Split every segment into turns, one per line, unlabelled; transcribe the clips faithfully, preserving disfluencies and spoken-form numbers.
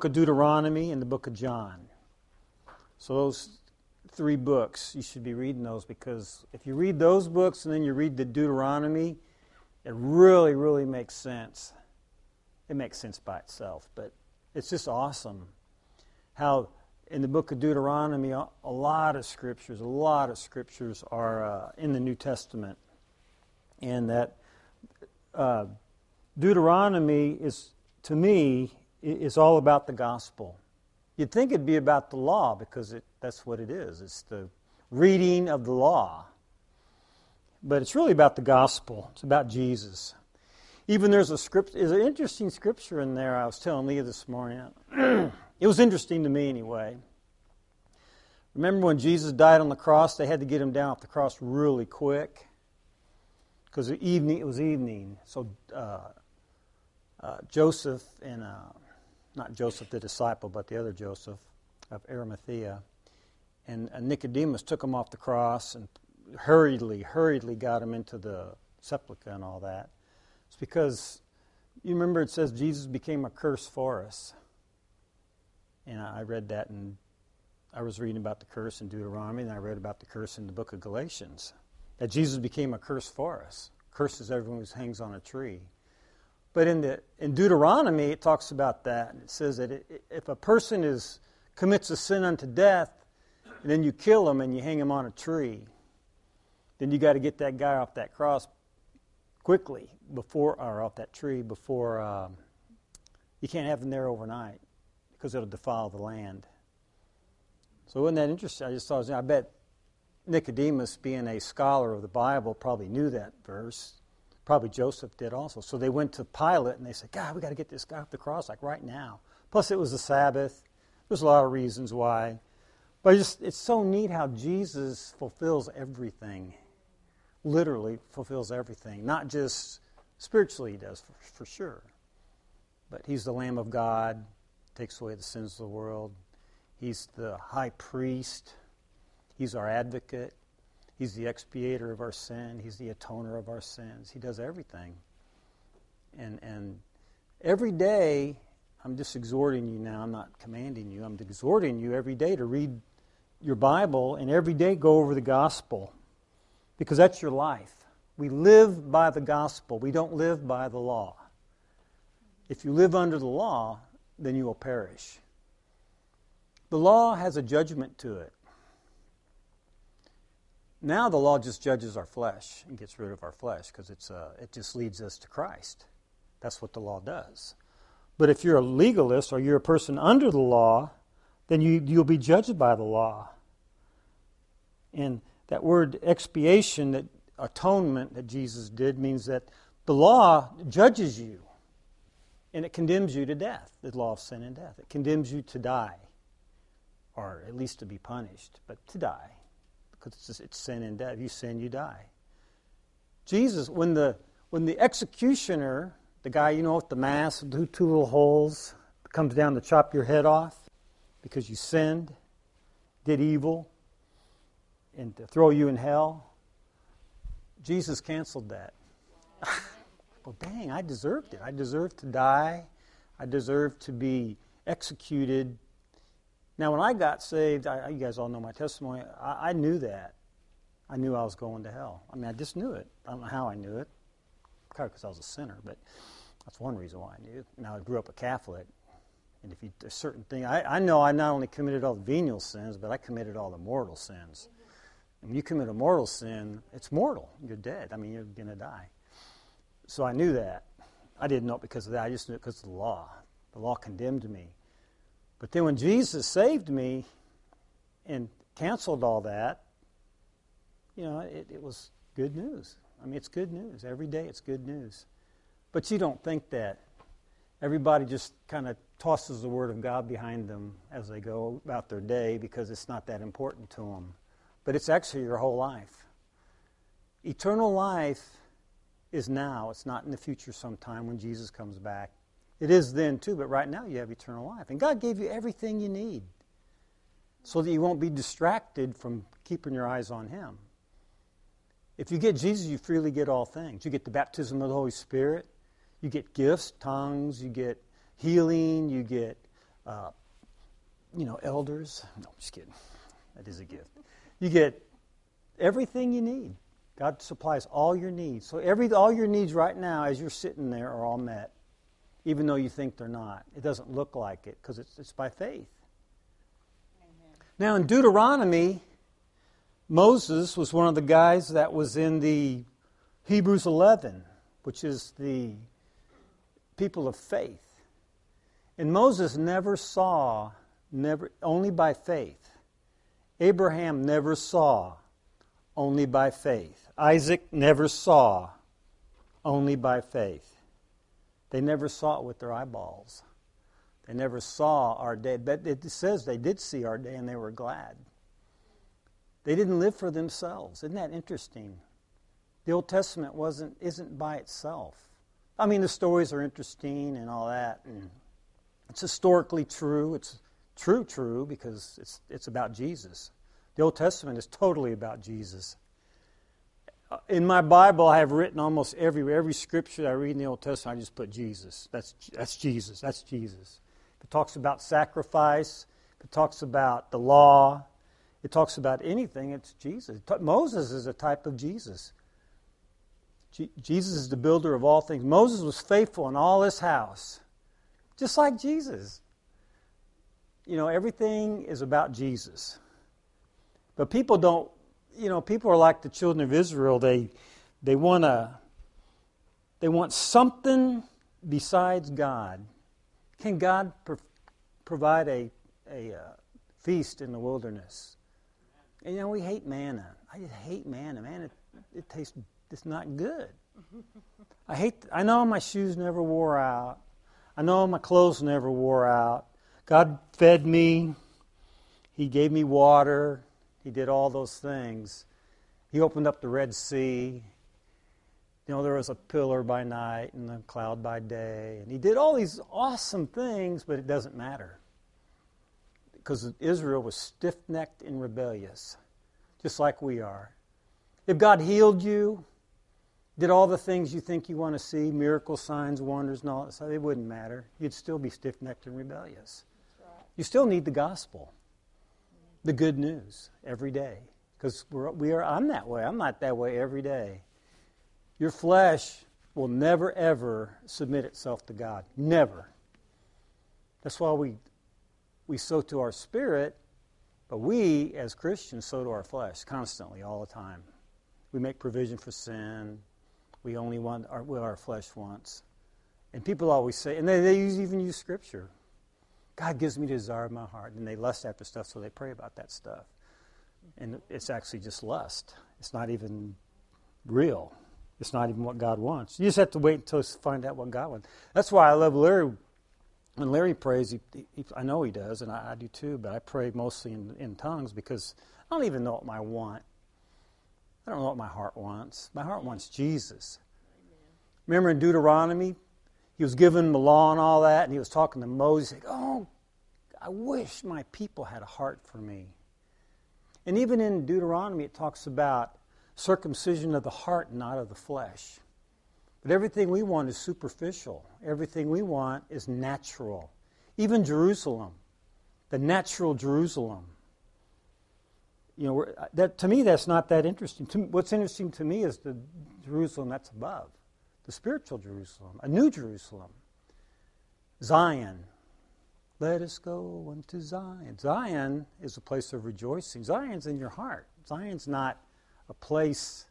book of Deuteronomy and the book of John. So those three books, you should be reading those, because if you read those books and then you read the Deuteronomy, it really, really makes sense. It makes sense by itself, but it's just awesome how in the book of Deuteronomy, a lot of scriptures, a lot of scriptures are uh, in the New Testament. And that uh, Deuteronomy is, to me, is all about the gospel. You'd think it'd be about the law, because it, that's what it is. It's the reading of the law. But it's really about the gospel. It's about Jesus. Even there's a script, there's an interesting scripture in there I was telling Leah this morning. It was interesting to me anyway. Remember when Jesus died on the cross, they had to get him down off the cross really quick, because evening, it was evening. So uh, uh, Joseph and... Uh, not Joseph the disciple, but the other Joseph of Arimathea. And Nicodemus took him off the cross and hurriedly, hurriedly got him into the sepulchre and all that. It's because, you remember it says Jesus became a curse for us. And I read that, and I was reading about the curse in Deuteronomy, and I read about the curse in the book of Galatians. That Jesus became a curse for us. Curses everyone who hangs on a tree. But in the in Deuteronomy, it talks about that. It says that it, if a person is commits a sin unto death, and then you kill him and you hang him on a tree, then you got to get that guy off that cross quickly before, or off that tree before. Um, you can't have him there overnight, because it'll defile the land. So wasn't that interesting? I just thought, I bet Nicodemus, being a scholar of the Bible, probably knew that verse. Probably Joseph did also. So they went to Pilate and they said, God, we got to get this guy off the cross like right now. Plus it was the Sabbath. There's a lot of reasons why. But it's, just, it's so neat how Jesus fulfills everything. Literally fulfills everything. Not just spiritually he does, for, for sure. But he's the Lamb of God, takes away the sins of the world. He's the high priest. He's our advocate. He's the expiator of our sin. He's the atoner of our sins. He does everything. And and every day, I'm just exhorting you now. I'm not commanding you. I'm exhorting you every day to read your Bible and every day go over the gospel, because that's your life. We live by the gospel. We don't live by the law. If you live under the law, then you will perish. The law has a judgment to it. Now the law just judges our flesh and gets rid of our flesh, because it's uh, it just leads us to Christ. That's what the law does. But if you're a legalist or you're a person under the law, then you, you'll be judged by the law. And that word expiation, that atonement that Jesus did, means that the law judges you and it condemns you to death, the law of sin and death. It condemns you to die, or at least to be punished, but to die. Because it's, it's sin and death. If you sin, you die. Jesus, when the when the executioner, the guy, you know, with the mask, two, two little holes, comes down to chop your head off because you sinned, did evil, and to throw you in hell, Jesus canceled that. Well, dang, I deserved it. I deserved to die. I deserved to be executed. Now, when I got saved, I, you guys all know my testimony, I, I knew that. I knew I was going to hell. I mean, I just knew it. I don't know how I knew it, probably because I was a sinner, but that's one reason why I knew it. Now, I grew up a Catholic, and if you, there's certain thing, I, I know I not only committed all the venial sins, but I committed all the mortal sins. And when you commit a mortal sin, it's mortal. You're dead. I mean, you're going to die. So I knew that. I didn't know it because of that. I just knew it because of the law. The law condemned me. But then when Jesus saved me and canceled all that, you know, it, it was good news. I mean, it's good news. Every day it's good news. But you don't think that. Everybody just kind of tosses the Word of God behind them as they go about their day because it's not that important to them. But it's actually your whole life. Eternal life is now. It's not in the future sometime when Jesus comes back. It is then too, but right now you have eternal life. And God gave you everything you need so that you won't be distracted from keeping your eyes on Him. If you get Jesus, you freely get all things. You get the baptism of the Holy Spirit. You get gifts, tongues. You get healing. You get uh, you know, elders. No, I'm just kidding. That is a gift. You get everything you need. God supplies all your needs. So every all your needs right now, as you're sitting there, are all met, even though you think they're not. It doesn't look like it because it's, it's by faith. Amen. Now in Deuteronomy, Moses was one of the guys that was in the Hebrews eleven, which is the people of faith. And Moses never saw, never only by faith. Abraham never saw, only by faith. Isaac never saw, only by faith. They never saw it with their eyeballs. They never saw our day. But it says they did see our day and they were glad. They didn't live for themselves. Isn't that interesting? The Old Testament wasn't isn't by itself. I mean, the stories are interesting and all that. And it's historically true. It's true, true, because it's it's about Jesus. The Old Testament is totally about Jesus. In my Bible, I have written almost every every scripture I read in the Old Testament, I just put Jesus. That's that's Jesus. That's Jesus. If it talks about sacrifice, if it talks about the law, it talks about anything, it's Jesus. Moses is a type of Jesus. Je- Jesus is the builder of all things. Moses was faithful in all his house, just like Jesus. You know, everything is about Jesus. But people don't, you know, people are like the children of Israel. They they want to, they want something besides God. Can God pro- provide a a uh, feast in the wilderness? And, you know, we hate manna. I just hate manna. Man, it, it tastes, it's not good. I hate, I know my shoes never wore out. I know my clothes never wore out. God fed me. He gave me water. He did all those things. He opened up the Red Sea. You know, there was a pillar by night and a cloud by day. And he did all these awesome things, but it doesn't matter. Because Israel was stiff-necked and rebellious, just like we are. If God healed you, did all the things you think you want to see, miracles, signs, wonders, and all that stuff, it wouldn't matter. You'd still be stiff-necked and rebellious. Right. You still need the gospel, the good news, every day. Because we're, we are, I'm that way. I'm not that way every day. Your flesh will never, ever submit itself to God. Never. That's why we... We sow to our spirit, but we, as Christians, sow to our flesh constantly, all the time. We make provision for sin. We only want our, what our flesh wants. And people always say, and they, they use, even use Scripture, God gives me the desire of my heart. And they lust after stuff, so they pray about that stuff. And it's actually just lust. It's not even real. It's not even what God wants. You just have to wait until you find out what God wants. That's why I love Larry. When Larry prays, he, he, I know he does, and I, I do too, but I pray mostly in, in tongues because I don't even know what my want. I don't know what my heart wants. My heart wants Jesus. Amen. Remember in Deuteronomy, he was given the law and all that, and he was talking to Moses, like, oh, I wish my people had a heart for me. And even in Deuteronomy, it talks about circumcision of the heart, not of the flesh. But everything we want is superficial. Everything we want is natural. Even Jerusalem, the natural Jerusalem. You know, that to me, that's not that interesting. To, what's interesting to me is the Jerusalem that's above, the spiritual Jerusalem, a new Jerusalem. Zion. Let us go unto Zion. Zion is a place of rejoicing. Zion's in your heart. Zion's not a place,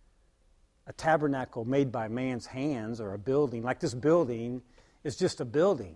a tabernacle made by man's hands or a building. Like this building is just a building.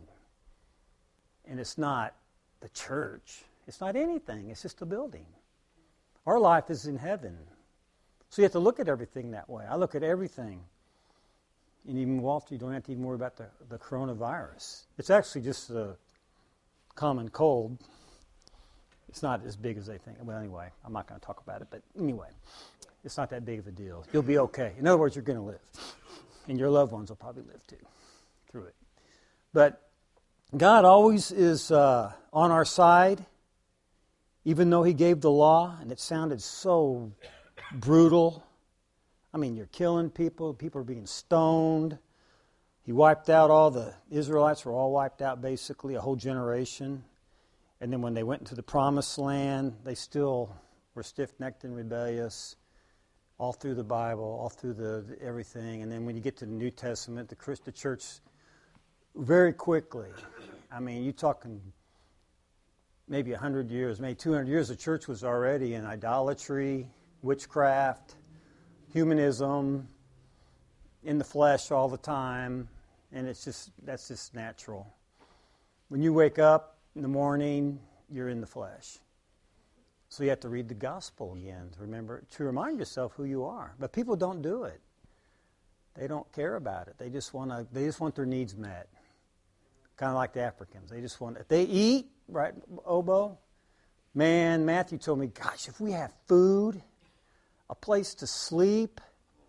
And it's not the church. It's not anything. It's just a building. Our life is in heaven. So you have to look at everything that way. I look at everything. And even Walter, you don't have to even worry about the, the coronavirus. It's actually just a common cold. It's not as big as they think. Well, anyway, I'm not going to talk about it. But anyway, it's not that big of a deal. You'll be okay. In other words, you're going to live. And your loved ones will probably live too through it. But God always is uh, on our side, even though He gave the law, and it sounded so brutal. I mean, you're killing people. People are being stoned. He wiped out all the Israelites were all wiped out basically, a whole generation. And then when they went into the promised land, they still were stiff-necked and rebellious all through the Bible, all through the, the everything. And then when you get to the New Testament, the Christ, the church, very quickly, I mean, you're talking maybe one hundred years, maybe two hundred years, the church was already in idolatry, witchcraft, humanism, in the flesh all the time, and it's just, that's just natural. When you wake up in the morning, you're in the flesh. So you have to read the gospel again to remember, to remind yourself who you are. But people don't do it. They don't care about it. They just want to, they just want their needs met. Kind of like the Africans. They just want, if they eat, right, Obo? Man, Matthew told me, gosh, if we have food, a place to sleep,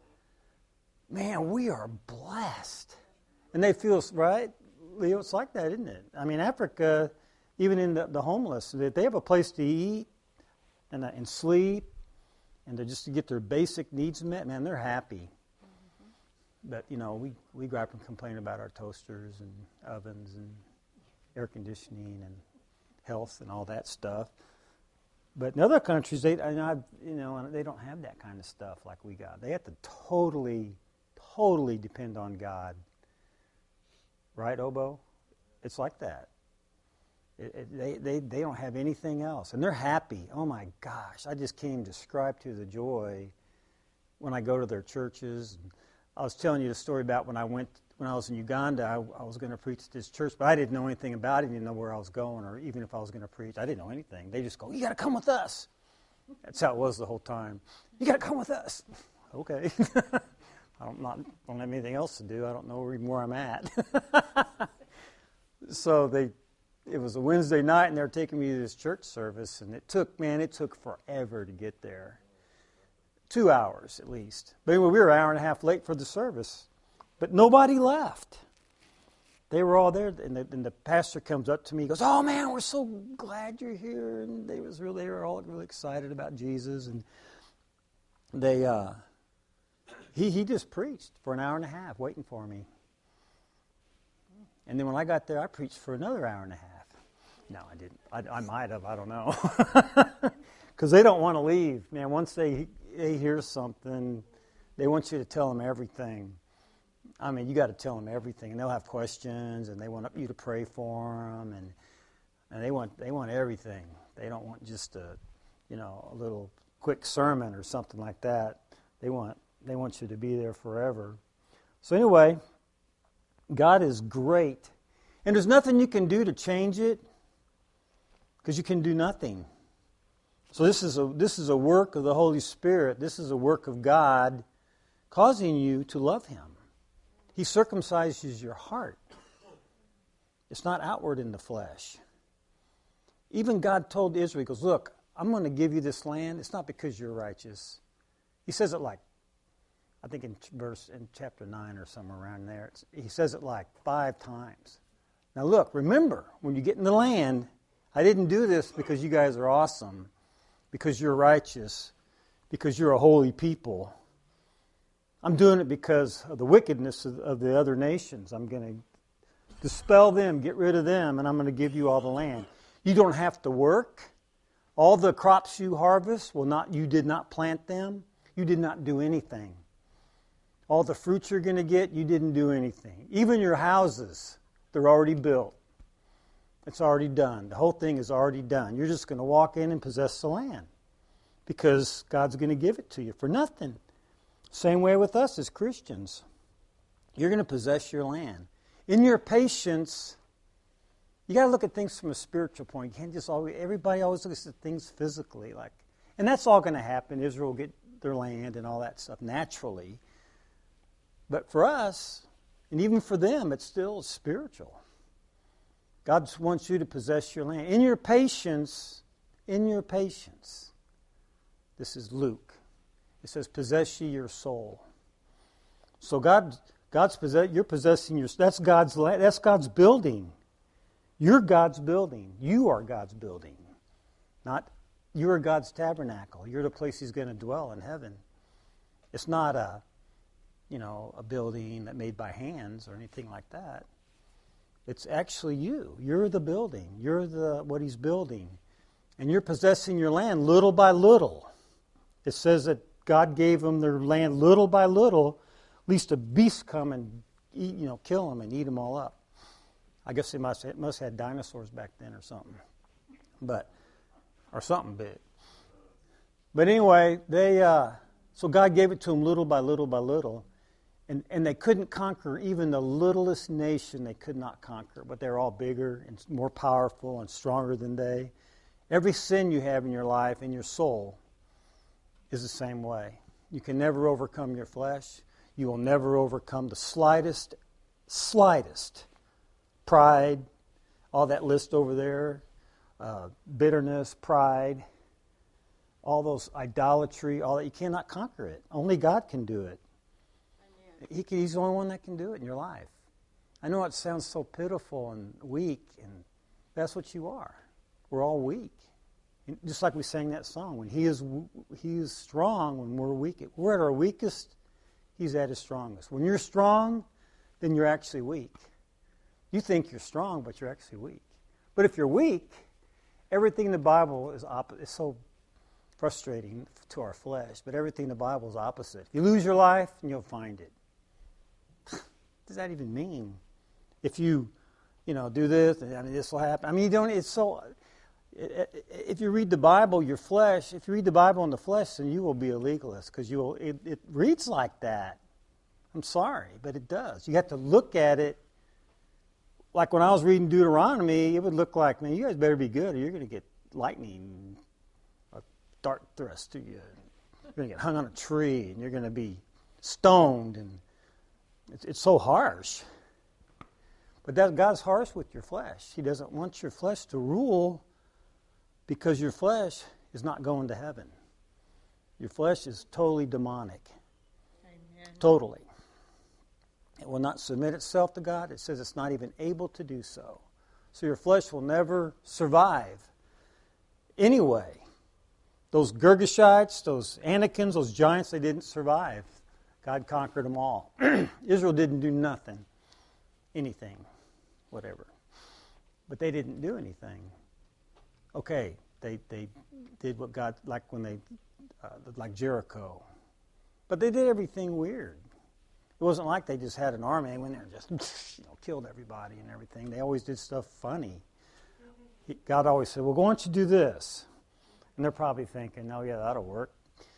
man, we are blessed. And they feel, right, Leo, it's like that, isn't it? I mean, Africa, even in the, the homeless, they have a place to eat and, uh, and sleep and to just to get their basic needs met, man, they're happy. But, you know, we, we go up and complain about our toasters and ovens and air conditioning and health and all that stuff. But in other countries, they, I, you know, they don't have that kind of stuff like we got. They have to totally, totally depend on God. Right, Obo? It's like that. It, it, they, they, they don't have anything else. And they're happy. Oh, my gosh. I just can't even describe to you the joy when I go to their churches. I was telling you the story about when I went, when I was in Uganda, I, I was going to preach at this church, but I didn't know anything about it. I didn't know where I was going, or even if I was going to preach. I didn't know anything. They just go, you got to come with us. That's how it was the whole time. You got to come with us. Okay. I don't, not, don't have anything else to do. I don't know even where I'm at. So they, it was a Wednesday night, and they were taking me to this church service, and it took, man, it took forever to get there. Two hours at least. But anyway, we were an hour and a half late for the service. But nobody left. They were all there, and the, and the pastor comes up to me. He goes, "Oh man, we're so glad you're here." And they was really, they were all really excited about Jesus. And they, uh, he he just preached for an hour and a half, waiting for me. And then when I got there, I preached for another hour and a half. No, I didn't. I, I might have. I don't know. Because they don't want to leave, man. Once they they hear something, they want you to tell them everything. I mean, you got to tell them everything, and they'll have questions, and they want you to pray for them, and and they want they want everything. They don't want just a, you know, a little quick sermon or something like that. They want they want you to be there forever. So anyway, God is great, and there's nothing you can do to change it, because you can do nothing. So this is a this is a work of the Holy Spirit. This is a work of God causing you to love Him. He circumcises your heart. It's not outward in the flesh. Even God told Israel, He goes, "Look, I'm going to give you this land. It's not because you're righteous." He says it like, I think in verse in chapter nine or somewhere around there. It's, he says it like five times. Now look, remember, when you get in the land, I didn't do this because you guys are awesome, because you're righteous, because you're a holy people. I'm doing it because of the wickedness of, of the other nations. I'm going to dispel them, get rid of them, and I'm going to give you all the land. You don't have to work. All the crops you harvest, well, not you did not plant them. You did not do anything. All the fruits you're going to get, you didn't do anything. Even your houses, they're already built. It's already done. The whole thing is already done. You're just going to walk in and possess the land because God's going to give it to you for nothing. Same way with us as Christians. You're going to possess your land. In your patience, you got to look at things from a spiritual point. You can't just always, everybody always looks at things physically. like, And that's all going to happen. Israel will get their land and all that stuff naturally. But for us, and even for them, it's still spiritual. God wants you to possess your land. In your patience, in your patience. This is Luke. It says, possess ye your soul. So God, God's possess, you're possessing your, that's God's land, that's God's building. You're God's building. You are God's building. Not, you are God's tabernacle. You're the place He's going to dwell in heaven. It's not a, you know, a building that made by hands or anything like that. It's actually you. You're the building. You're the what he's building. And you're possessing your land little by little. It says that God gave them their land little by little, lest a beast come and eat, you know, kill them and eat them all up. I guess they must it must have had dinosaurs back then or something, but or something big. But anyway, they uh, so God gave it to them little by little by little, and and they couldn't conquer even the littlest nation. They could not conquer, but they're all bigger and more powerful and stronger than they. Every sin you have in your life, in your soul, is the same way. You can never overcome your flesh. You will never overcome the slightest, slightest pride, all that list over there, uh, bitterness, pride, all those idolatry, all that. You cannot conquer it. Only God can do it. He can, he's the only one that can do it in your life. I know it sounds so pitiful and weak, and that's what you are. We're all weak. Just like we sang that song, when he is he is strong when we're weak. We're at our weakest, he's at his strongest. When you're strong, then you're actually weak. You think you're strong, but you're actually weak. But if you're weak, everything in the Bible is opposite. It's so frustrating to our flesh, but everything in the Bible is opposite. If you lose your life, then you'll find it. What does that even mean? If you, you know, do this, I mean, this will happen. I mean, you don't. It's so. If you read the Bible, your flesh, if you read the Bible in the flesh, then you will be a legalist because you will. It, it reads like that. I'm sorry, but it does. You have to look at it. Like when I was reading Deuteronomy, it would look like, man, you guys better be good or you're going to get lightning, a dart thrust to you. You're going to get hung on a tree and you're going to be stoned. And it's, it's so harsh. But that, God's harsh with your flesh. He doesn't want your flesh to rule because your flesh is not going to heaven. Your flesh is totally demonic. Amen. Totally. It will not submit itself to God. It says it's not even able to do so. So your flesh will never survive. Anyway, those Girgashites, those Anakins, those giants, they didn't survive. God conquered them all. Israel didn't do nothing, anything, whatever. But they didn't do anything. Okay, they they did what God, like when they, uh, like Jericho. But they did everything weird. It wasn't like they just had an army and went there and just, you know, killed everybody and everything. They always did stuff funny. He, God always said, well, why don't you do this? And they're probably thinking, oh, yeah, that'll work.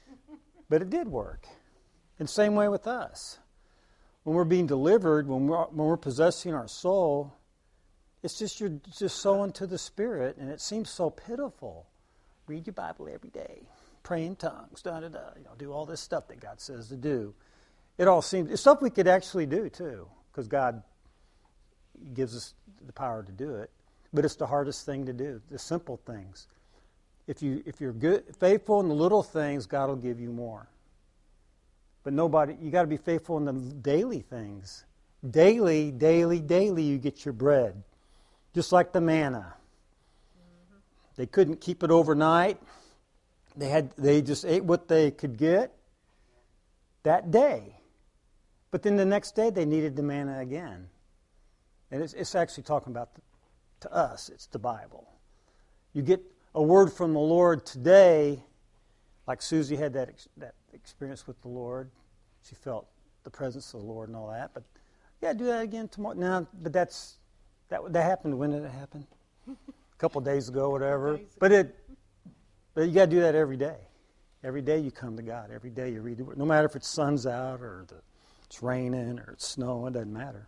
But it did work. And same way with us. When we're being delivered, when we're, when we're possessing our soul, it's just you're just sowing to the Spirit, and it seems so pitiful. Read your Bible every day. Pray in tongues, da-da-da. You know, do all this stuff that God says to do. It all seems, it's stuff we could actually do too, because God gives us the power to do it. But it's the hardest thing to do, the simple things. If you if you're good, faithful in the little things, God will give you more. But nobody, you got to be faithful in the daily things. Daily, daily, daily, you get your bread, just like the manna. Mm-hmm. They couldn't keep it overnight. They had they just ate what they could get that day. But then the next day they needed the manna again. And it's, it's actually talking about, the, to us, it's the Bible. You get a word from the Lord today, like Susie had that ex, that experience with the Lord. She felt the presence of the Lord and all that. But yeah, do that again tomorrow. No, but that's, that that happened. When did it happen? A couple days ago, whatever. Days ago. But it, but you got to do that every day. Every day you come to God. Every day you read the Word. No matter if it's sun's out or the, it's raining or it's snowing, it doesn't matter.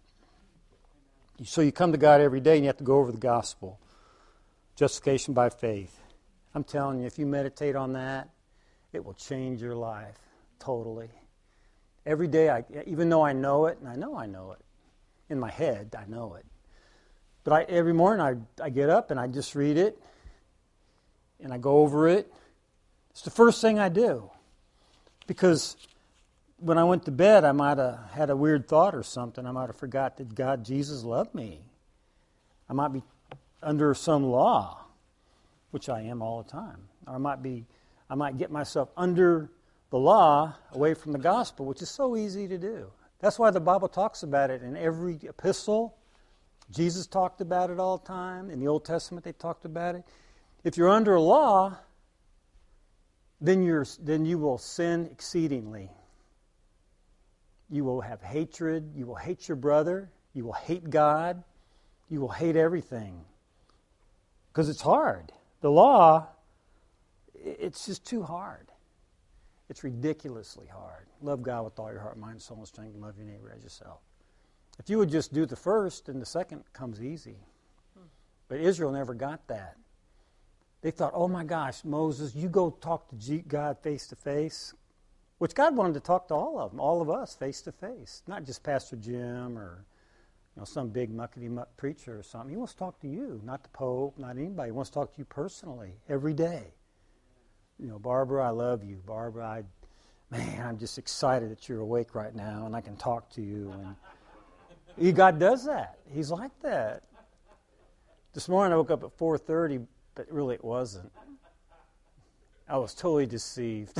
So you come to God every day and you have to go over the gospel. Justification by faith. I'm telling you, if you meditate on that, it will change your life totally. Every day, I, even though I know it, and I know I know it, in my head I know it. But I, every morning I, I get up and I just read it and I go over it. It's the first thing I do. Because when I went to bed, I might have had a weird thought or something. I might have forgot that God, Jesus loved me. I might be under some law, which I am all the time. Or I might be, I might get myself under the law, away from the gospel, which is so easy to do. That's why the Bible talks about it in every epistle. Jesus talked about it all the time. In the Old Testament, they talked about it. If you're under a law, then you're then you will sin exceedingly. You will have hatred. You will hate your brother. You will hate God. You will hate everything. Because it's hard. The law, it's just too hard. It's ridiculously hard. Love God with all your heart, mind, soul, and strength, and love your neighbor as yourself. If you would just do the first, then the second comes easy. But Israel never got that. They thought, oh my gosh, Moses, you go talk to God face to face. Which God wanted to talk to all of them, all of us, face to face. Not just Pastor Jim or you know some big muckety-muck preacher or something. He wants to talk to you, not the Pope, not anybody. He wants to talk to you personally, every day. You know, Barbara, I love you. Barbara, I, man, I'm just excited that you're awake right now and I can talk to you. And he, God does that. He's like that. This morning I woke up at four thirty, but really it wasn't. I was totally deceived.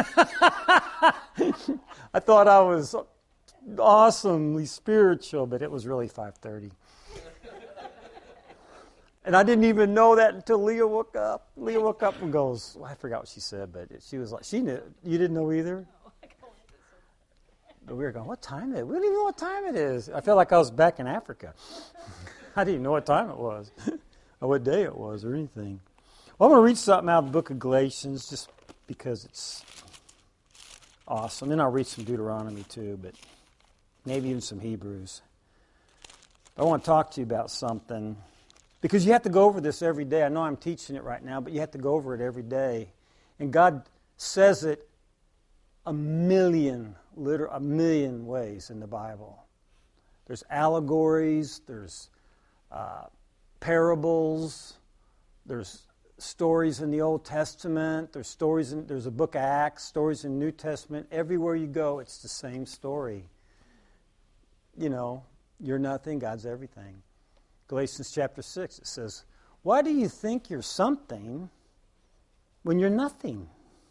I thought I was awesomely spiritual, but it was really five thirty. And I didn't even know that until Leah woke up. Leah woke up and goes, well, I forgot what she said, but she was like, she knew. You didn't know either? But we were going, what time is it? We don't even know what time it is. I felt like I was back in Africa. I didn't even know what time it was or what day it was or anything. Well, I'm going to read something out of the book of Galatians just because it's awesome. Then I'll read some Deuteronomy too, but maybe even some Hebrews. I want to talk to you about something because you have to go over this every day. I know I'm teaching it right now, but you have to go over it every day. And God says it a million, liter- a million ways in the Bible. There's allegories, there's uh, parables, there's stories in the Old Testament, there's stories in, there's a book of Acts, stories in the New Testament. Everywhere you go, it's the same story. You know, you're nothing, God's everything. Galatians chapter six, it says, why do you think you're something when you're nothing?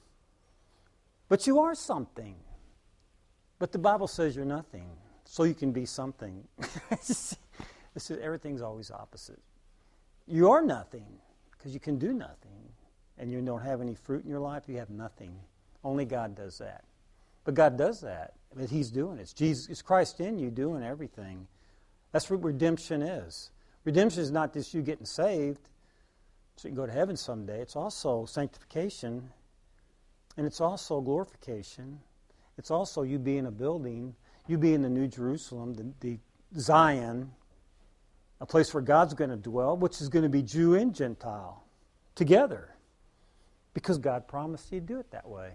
But you are something. But the Bible says you're nothing, so you can be something. This is, everything's always opposite. You are nothing, because you can do nothing. And you don't have any fruit in your life, you have nothing. Only God does that. But God does that. But He's doing it. It's, Jesus, it's Christ in you doing everything. That's what redemption is. Redemption is not just you getting saved so you can go to heaven someday. It's also sanctification. And it's also glorification. It's also you being a building. You being the New Jerusalem, the, the Zion, a place where God's going to dwell, which is going to be Jew and Gentile together. Because God promised He'd do it that way.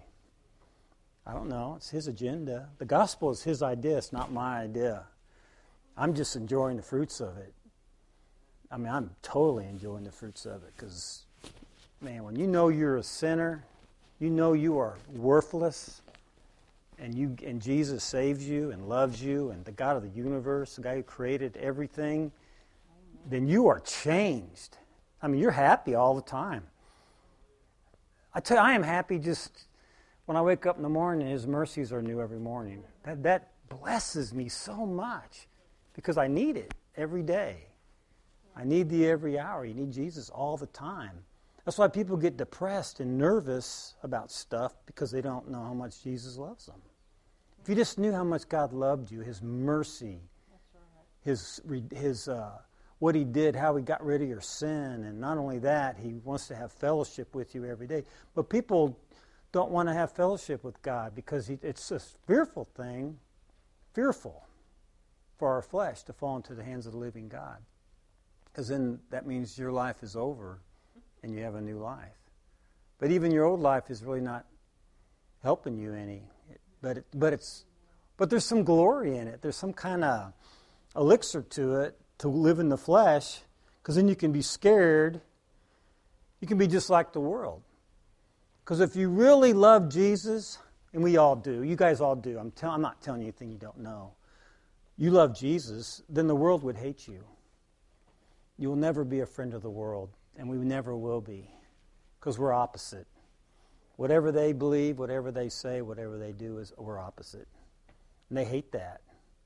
I don't know. It's His agenda. The gospel is His idea. It's not my idea. I'm just enjoying the fruits of it. I mean, I'm totally enjoying the fruits of it because, man, when you know you're a sinner, you know you are worthless, and you and Jesus saves you and loves you, and the God of the universe, the guy who created everything, then you are changed. I mean, you're happy all the time. I tell you, I am happy just when I wake up in the morning, His mercies are new every morning. That that blesses me so much because I need it every day. I need Thee every hour. You need Jesus all the time. That's why people get depressed and nervous about stuff because they don't know how much Jesus loves them. If you just knew how much God loved you, His mercy, His His uh, what He did, how He got rid of your sin, and not only that, He wants to have fellowship with you every day. But people don't want to have fellowship with God because he, it's a fearful thing, fearful for our flesh to fall into the hands of the living God. Because then that means your life is over and you have a new life. But even your old life is really not helping you any. But it, but it's but there's some glory in it. There's some kind of elixir to it to live in the flesh, because then you can be scared. You can be just like the world. Because if you really love Jesus, and we all do, you guys all do. I'm tell, I'm not telling you anything you don't know. You love Jesus, then the world would hate you. You will never be a friend of the world, and we never will be, because we're opposite. Whatever they believe, whatever they say, whatever they do, is we're opposite. And they hate that.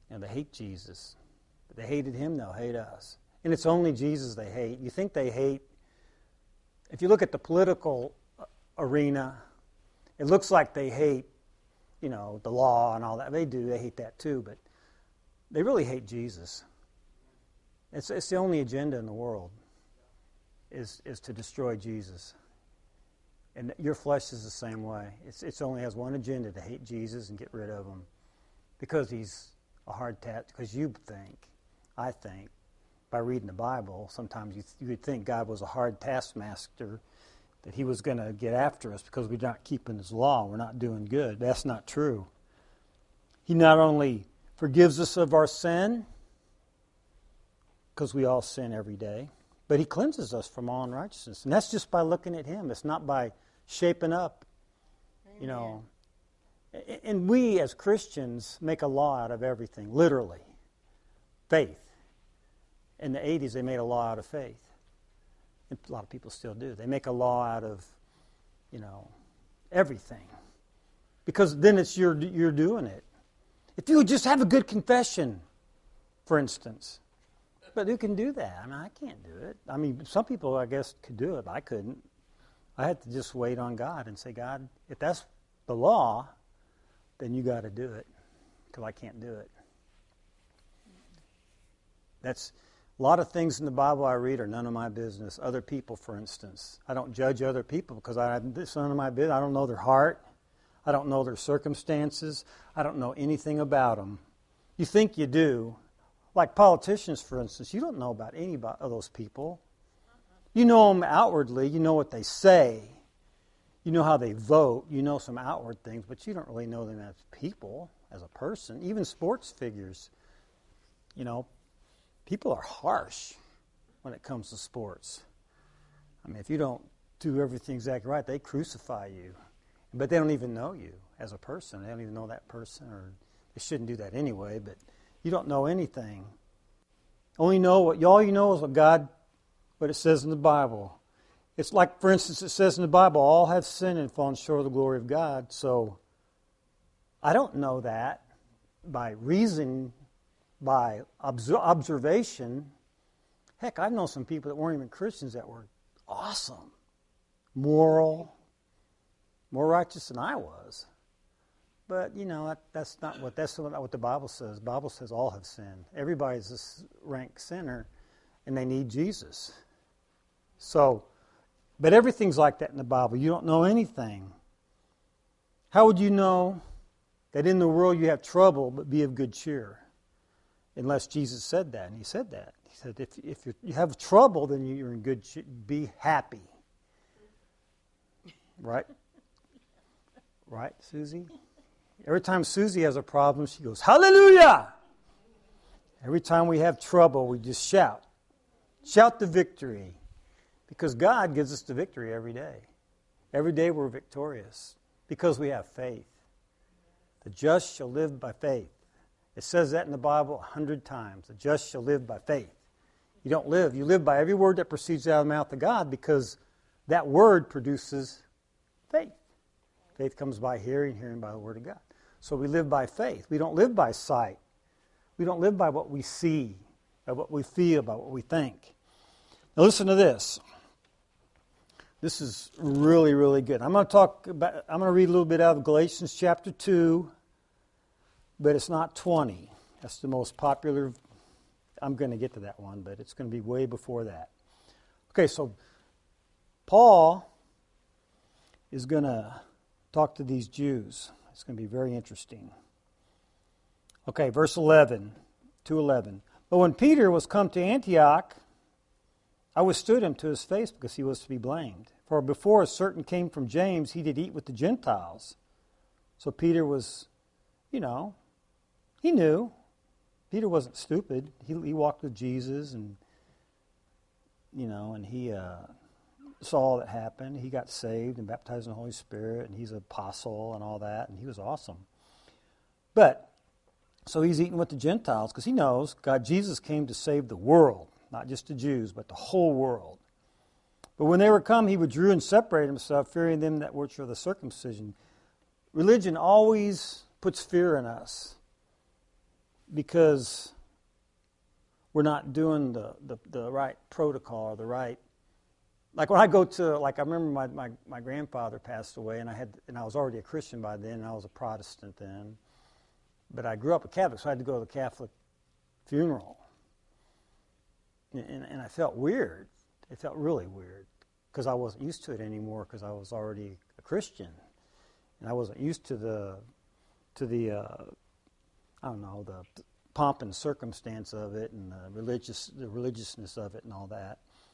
You know, they hate Jesus. But they hated him, they'll hate us. And it's only Jesus they hate. You think they hate, if you look at the political arena, it looks like they hate, you know, the law and all that. They do, they hate that too, but they really hate Jesus. It's, it's the only agenda in the world, is, is to destroy Jesus. And your flesh is the same way. It's it's only has one agenda, to hate Jesus and get rid of him. Because he's a hard task, because you think, I think, by reading the Bible, sometimes you, th- you would think God was a hard taskmaster, that he was going to get after us because we're not keeping his law, we're not doing good. That's not true. He not only forgives us of our sin, because we all sin every day, but he cleanses us from all unrighteousness. And that's just by looking at him. It's not by shaping up, Amen. You know. And we as Christians make a law out of everything, literally. Faith. In the eighties, they made a law out of faith. And a lot of people still do. They make a law out of, you know, everything. Because then it's you're, you're doing it. If you would just have a good confession, for instance. But who can do that? I mean, I can't do it. I mean, some people, I guess, could do it, but I couldn't. I had to just wait on God and say, God, if that's the law, then you got to do it, because I can't do it. That's a lot of things in the Bible I read are none of my business. Other people, for instance. I don't judge other people because I, it's none of my business. I don't know their heart. I don't know their circumstances. I don't know anything about them. You think you do. Like politicians, for instance, you don't know about any of those people. You know them outwardly. You know what they say. You know how they vote. You know some outward things, but you don't really know them as people, as a person. Even sports figures. You know, people are harsh when it comes to sports. I mean, if you don't do everything exactly right, they crucify you. But they don't even know you as a person. They don't even know that person, or they shouldn't do that anyway, but you don't know anything. Only know what all you know is what God, what it says in the Bible. It's like, for instance, it says in the Bible, all have sinned and fallen short of the glory of God. So I don't know that by reason, by obs- observation. Heck, I've known some people that weren't even Christians that were awesome, moral, more righteous than I was. But, you know, that, that's not what that's not what the Bible says. The Bible says all have sinned. Everybody's a rank sinner, and they need Jesus. So, but everything's like that in the Bible. You don't know anything. How would you know that in the world you have trouble, but be of good cheer? Unless Jesus said that, and he said that. He said, if, if you have trouble, then you're in good cheer. Be happy. Right? Right, Susie? Every time Susie has a problem, she goes, hallelujah! Every time we have trouble, we just shout. Shout the victory. Because God gives us the victory every day. Every day we're victorious. Because we have faith. The just shall live by faith. It says that in the Bible a hundred times. The just shall live by faith. You don't live. You live by every word that proceeds out of the mouth of God, because that word produces faith. Faith comes by hearing, hearing by the word of God. So we live by faith. We don't live by sight. We don't live by what we see, by what we feel, by what we think. Now listen to this. This is really, really good. I'm going to talk about, I'm going to read a little bit out of Galatians chapter two, but it's not twenty. That's the most popular. I'm going to get to that one, but it's going to be way before that. Okay, so Paul is going to talk to these Jews. It's going to be very interesting. Okay, verse eleven, two eleven. But when Peter was come to Antioch, I withstood him to his face, because he was to be blamed. For before a certain came from James, he did eat with the Gentiles. So Peter was, you know, he knew. Peter wasn't stupid. He, he walked with Jesus, and, you know, and he uh, saw all that happened. He got saved and baptized in the Holy Spirit, and he's an apostle and all that, and he was awesome. But, so he's eating with the Gentiles, because he knows God, Jesus came to save the world. Not just the Jews, but the whole world. But when they were come, he withdrew and separated himself, fearing them that were of the circumcision. Religion always puts fear in us. because we're not doing the, the, the right protocol or the right, like when I go to, like I remember my, my, my grandfather passed away, and I had, and I was already a Christian by then, and I was a Protestant then, but I grew up a Catholic, so I had to go to the Catholic funeral, and, and, and I felt weird. It felt really weird, because I wasn't used to it anymore, because I was already a Christian, and I wasn't used to the, to the, uh, I don't know, the pomp and circumstance of it, and the religious, the religiousness of it, and all that.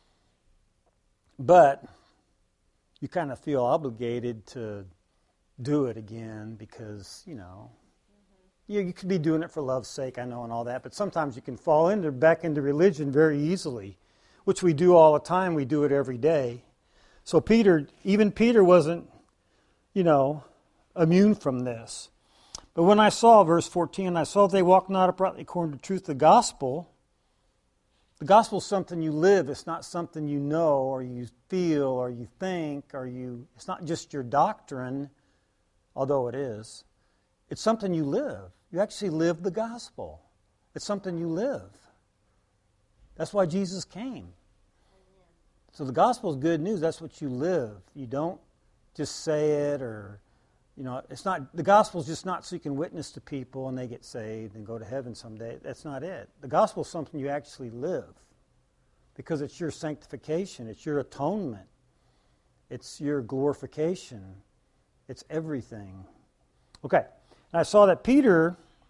But you kind of feel obligated to do it again because, you know, mm-hmm. you, you could be doing it for love's sake, I know, and all that, but sometimes you can fall into back into religion very easily, which we do all the time. We do it every day. So Peter, even Peter wasn't, you know, immune from this. But when I saw, verse fourteen, I saw they walk not uprightly according to truth, the gospel. The gospel is something you live. It's not something you know or you feel or you think or you... It's not just your doctrine, although it is. It's something you live. You actually live the gospel. It's something you live. That's why Jesus came. So the gospel is good news. That's what you live. You don't just say it or... You know, it's not, the gospel is just not so you can witness to people and they get saved and go to heaven someday. That's not it. The gospel is something you actually live because it's your sanctification. It's your atonement. It's your glorification. It's everything. Okay. And I saw that Peter,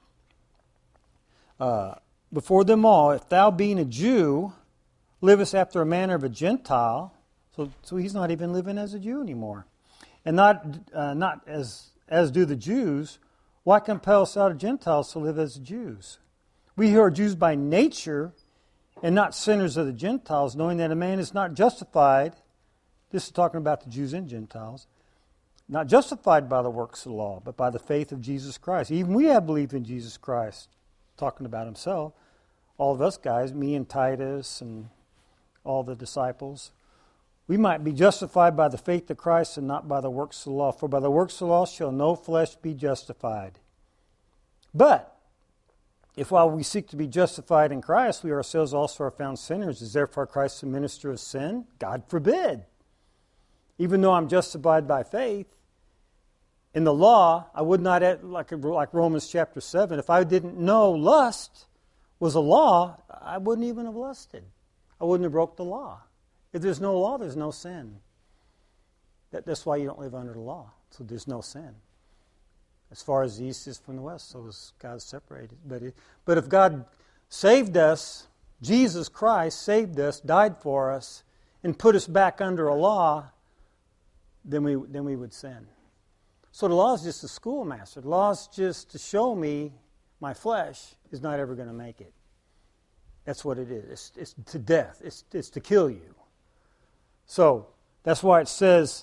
uh, before them all, if thou being a Jew, livest after a manner of a Gentile, so, so he's not even living as a Jew anymore. And not uh, not as as do the Jews, why compel us out of Gentiles to live as Jews? We who are Jews by nature and not sinners of the Gentiles, knowing that a man is not justified, this is talking about the Jews and Gentiles, not justified by the works of the law, but by the faith of Jesus Christ. Even we have believed in Jesus Christ, talking about himself. All of us guys, me and Titus and all the disciples, we might be justified by the faith of Christ and not by the works of the law. For by the works of the law shall no flesh be justified. But if while we seek to be justified in Christ, we ourselves also are found sinners, is therefore Christ a minister of sin? God forbid. Even though I'm justified by faith, in the law, I would not, like, like Romans chapter seven, if I didn't know lust was a law, I wouldn't even have lusted. I wouldn't have broke the law. If there's no law, there's no sin. That, that's why you don't live under the law. So there's no sin. As far as the east is from the west, so is God separated. But, it, but if God saved us, Jesus Christ saved us, died for us, and put us back under a law, then we, then we would sin. So the law is just a schoolmaster. The law is just to show me my flesh is not ever going to make it. That's what it is. It's, it's to death. It's, it's to kill you. So that's why it says,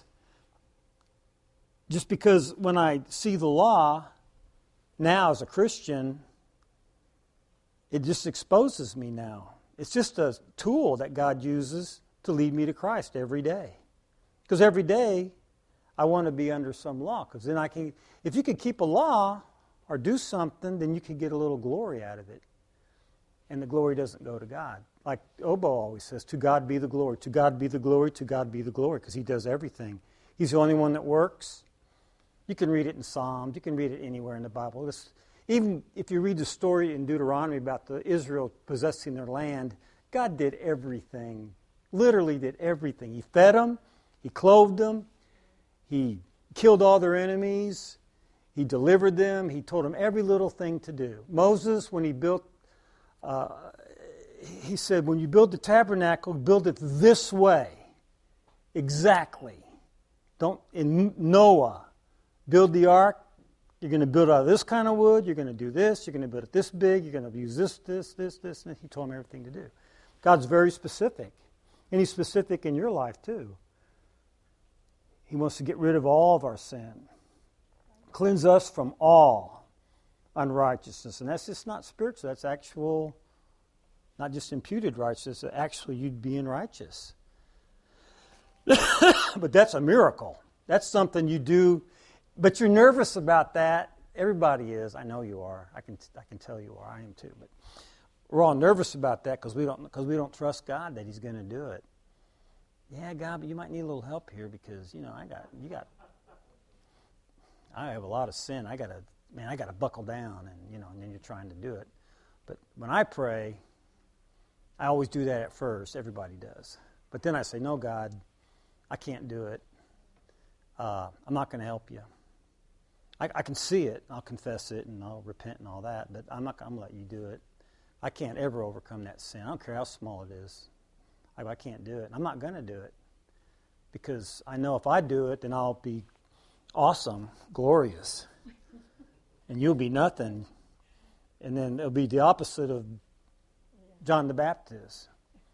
just because when I see the law now as a Christian, it just exposes me now. It's just a tool that God uses to lead me to Christ every day. Because every day I want to be under some law. Because then I can, if you could keep a law or do something, then you could get a little glory out of it. And the glory doesn't go to God. Like Obo always says, to God be the glory, to God be the glory, to God be the glory, because he does everything. He's the only one that works. You can read it in Psalms. You can read it anywhere in the Bible. It's, even if you read the story in Deuteronomy about the Israel possessing their land, God did everything, literally did everything. He fed them. He clothed them. He killed all their enemies. He delivered them. He told them every little thing to do. Moses, when he built Uh, he said, when you build the tabernacle, build it this way. Exactly. Don't, in Noah, build the ark. You're going to build out of this kind of wood. You're going to do this. You're going to build it this big. You're going to use this, this, this, this. And he told him everything to do. God's very specific. And he's specific in your life too. He wants to get rid of all of our sin. Cleanse us from all unrighteousness. And that's just not spiritual. That's actual, not just imputed righteousness. Actually, you'd be righteous. But that's a miracle. That's something you do. But you're nervous about that everybody is. I know you are. I can I can tell you are. I am too. But we're all nervous about that because we don't because we don't trust God that He's going to do it. Yeah, God, but you might need a little help here because you know I got you got. I have a lot of sin. I got to man. I got to buckle down, and you know, and then you're trying to do it. But when I pray, I always do that at first. Everybody does. But then I say, no, God, I can't do it. Uh, I'm not going to help you. I, I can see it. I'll confess it, and I'll repent and all that. But I'm not going to let you do it. I can't ever overcome that sin. I don't care how small it is. I, I can't do it. I'm not going to do it. Because I know if I do it, then I'll be awesome, glorious. And you'll be nothing. And then it'll be the opposite of John the Baptist.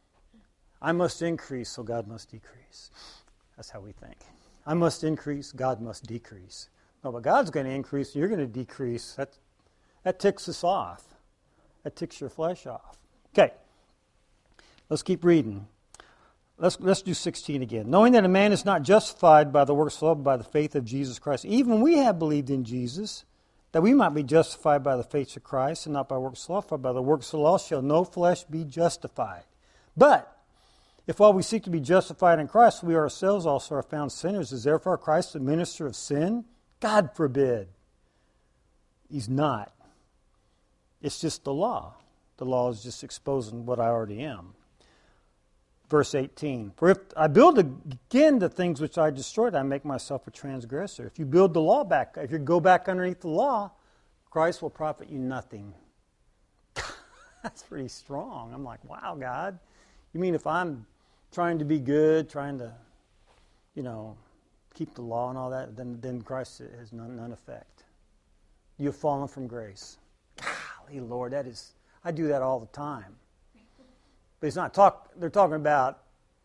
I must increase, so God must decrease. That's how we think. I must increase, God must decrease. No, but God's going to increase, you're going to decrease. That, that ticks us off. That ticks your flesh off. Okay, let's keep reading. Let's, let's do sixteen again. Knowing that a man is not justified by the works of law, but by the faith of Jesus Christ. Even we have believed in Jesus, that we might be justified by the faith of Christ, and not by works of law. For by the works of the law shall no flesh be justified. But if while we seek to be justified in Christ, we ourselves also are found sinners, is therefore Christ the minister of sin? God forbid. He's not. It's just the law. The law is just exposing what I already am. Verse eighteen, for if I build again the things which I destroyed, I make myself a transgressor. If you build the law back, if you go back underneath the law, Christ will profit you nothing. That's pretty strong. I'm like, wow, God. You mean if I'm trying to be good, trying to, you know, keep the law and all that, then, then Christ has none, none effect. You've fallen from grace. Golly, Lord, that is, I do that all the time. But he's not talk. They're talking about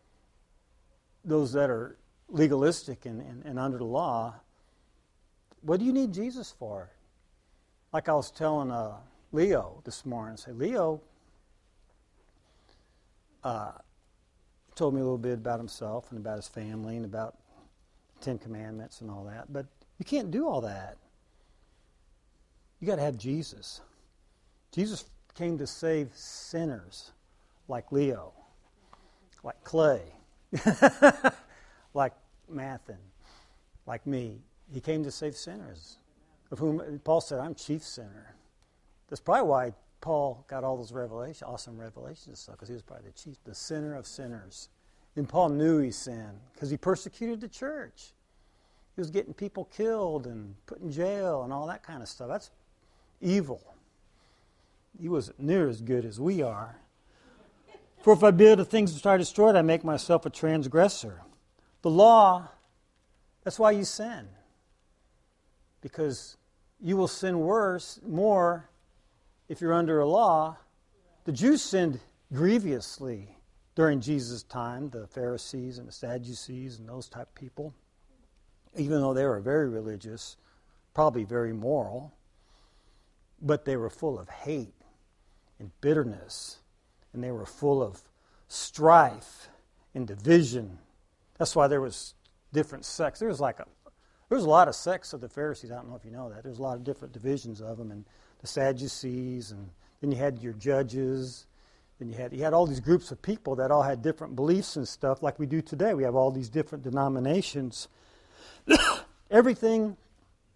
those that are legalistic and, and, and under the law. What do you need Jesus for? Like I was telling uh, Leo this morning. Say, Leo uh, told me a little bit about himself and about his family and about the Ten Commandments and all that. But you can't do all that. You got to have Jesus. Jesus came to save sinners. Like Leo, like Clay, like Mathen, like me. He came to save sinners, of whom Paul said, I'm chief sinner. That's probably why Paul got all those revelations, awesome revelations and stuff, because he was probably the chief, the sinner of sinners. And Paul knew he sinned, because he persecuted the church. He was getting people killed and put in jail and all that kind of stuff. That's evil. He wasn't near as good as we are. For if I build the things which I destroyed, I make myself a transgressor. The law, that's why you sin. Because you will sin worse, more, if you're under a law. The Jews sinned grievously during Jesus' time, the Pharisees and the Sadducees and those type of people. Even though they were very religious, probably very moral, but they were full of hate and bitterness. And they were full of strife and division. That's why there was different sects. There was like a, there was a lot of sects of the Pharisees. I don't know if you know that. There's a lot of different divisions of them, and the Sadducees, and then you had your judges. Then you had you had all these groups of people that all had different beliefs and stuff, like we do today. We have all these different denominations. everything,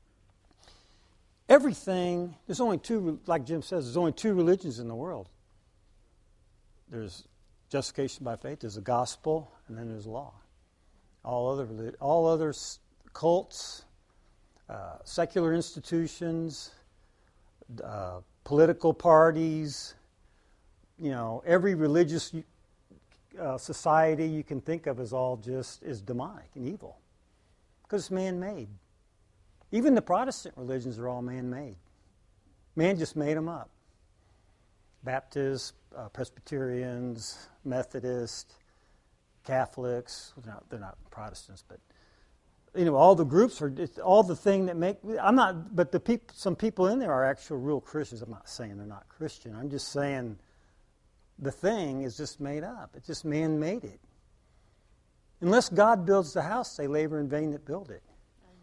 everything. There's only two, like Jim says. There's only two religions in the world. There's justification by faith, there's the gospel, and then there's law. All other all other cults, uh, secular institutions, uh, political parties, you know, every religious uh, society you can think of is all just is demonic and evil. Because it's man-made. Even the Protestant religions are all man-made. Man just made them up. Baptists, uh, Presbyterians, Methodists, Catholics. They're not, they're not Protestants, but you know, all the groups are it's all the thing that make. I'm not, but the people, some people in there are actual real Christians. I'm not saying they're not Christian. I'm just saying the thing is just made up. It's just man made it. Unless God builds the house, they labor in vain that build it. Amen.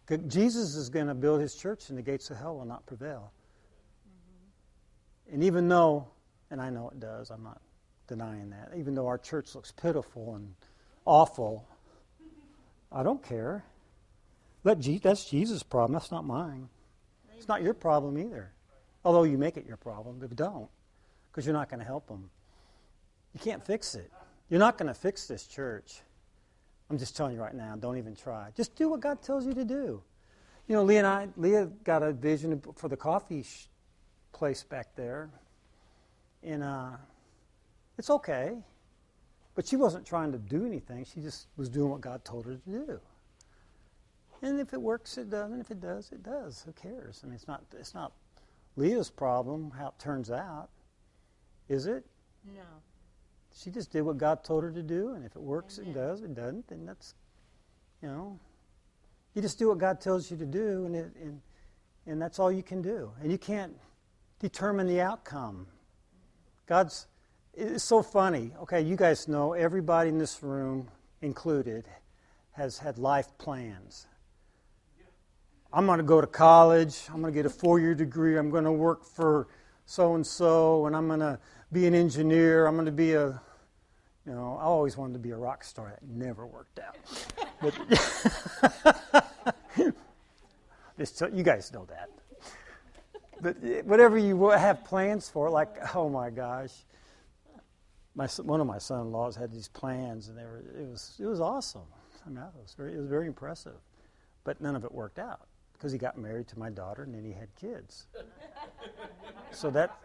Jesus is going to build his church and the gates of hell will not prevail. Mm-hmm. And even though, and I know it does, I'm not denying that, even though our church looks pitiful and awful, I don't care. Let Je- that's Jesus' problem. That's not mine. It's not your problem either. Although you make it your problem, but don't, because you're not going to help them. You can't fix it. You're not going to fix this church. I'm just telling you right now, don't even try. Just do what God tells you to do. You know, Leah and I, Leah got a vision for the coffee sh- place back there. And uh, it's okay. But she wasn't trying to do anything. She just was doing what God told her to do. And if it works, it does. And if it does, it does. Who cares? I mean, it's not, it's not Leah's problem how it turns out. Is it?
No.
She just did what God told her to do, and if it works,
Amen.
it does. It doesn't, then that's, you know, you just do what God tells you to do, and it, and and that's all you can do. And you can't determine the outcome. God's, it's so funny. Okay, you guys know, everybody in this room, included, has had life plans. I'm going to go to college. I'm going to get a four-year degree. I'm going to work for so-and-so, and I'm going to be an engineer. I'm going to be a, you know, I always wanted to be a rock star. That never worked out. But just so, you guys know that. But whatever you have plans for, like, oh my gosh, my one of my son-in-laws had these plans, and they were it was it was awesome. I mean, it was very it was very impressive, but none of it worked out because he got married to my daughter, and then he had kids. So that.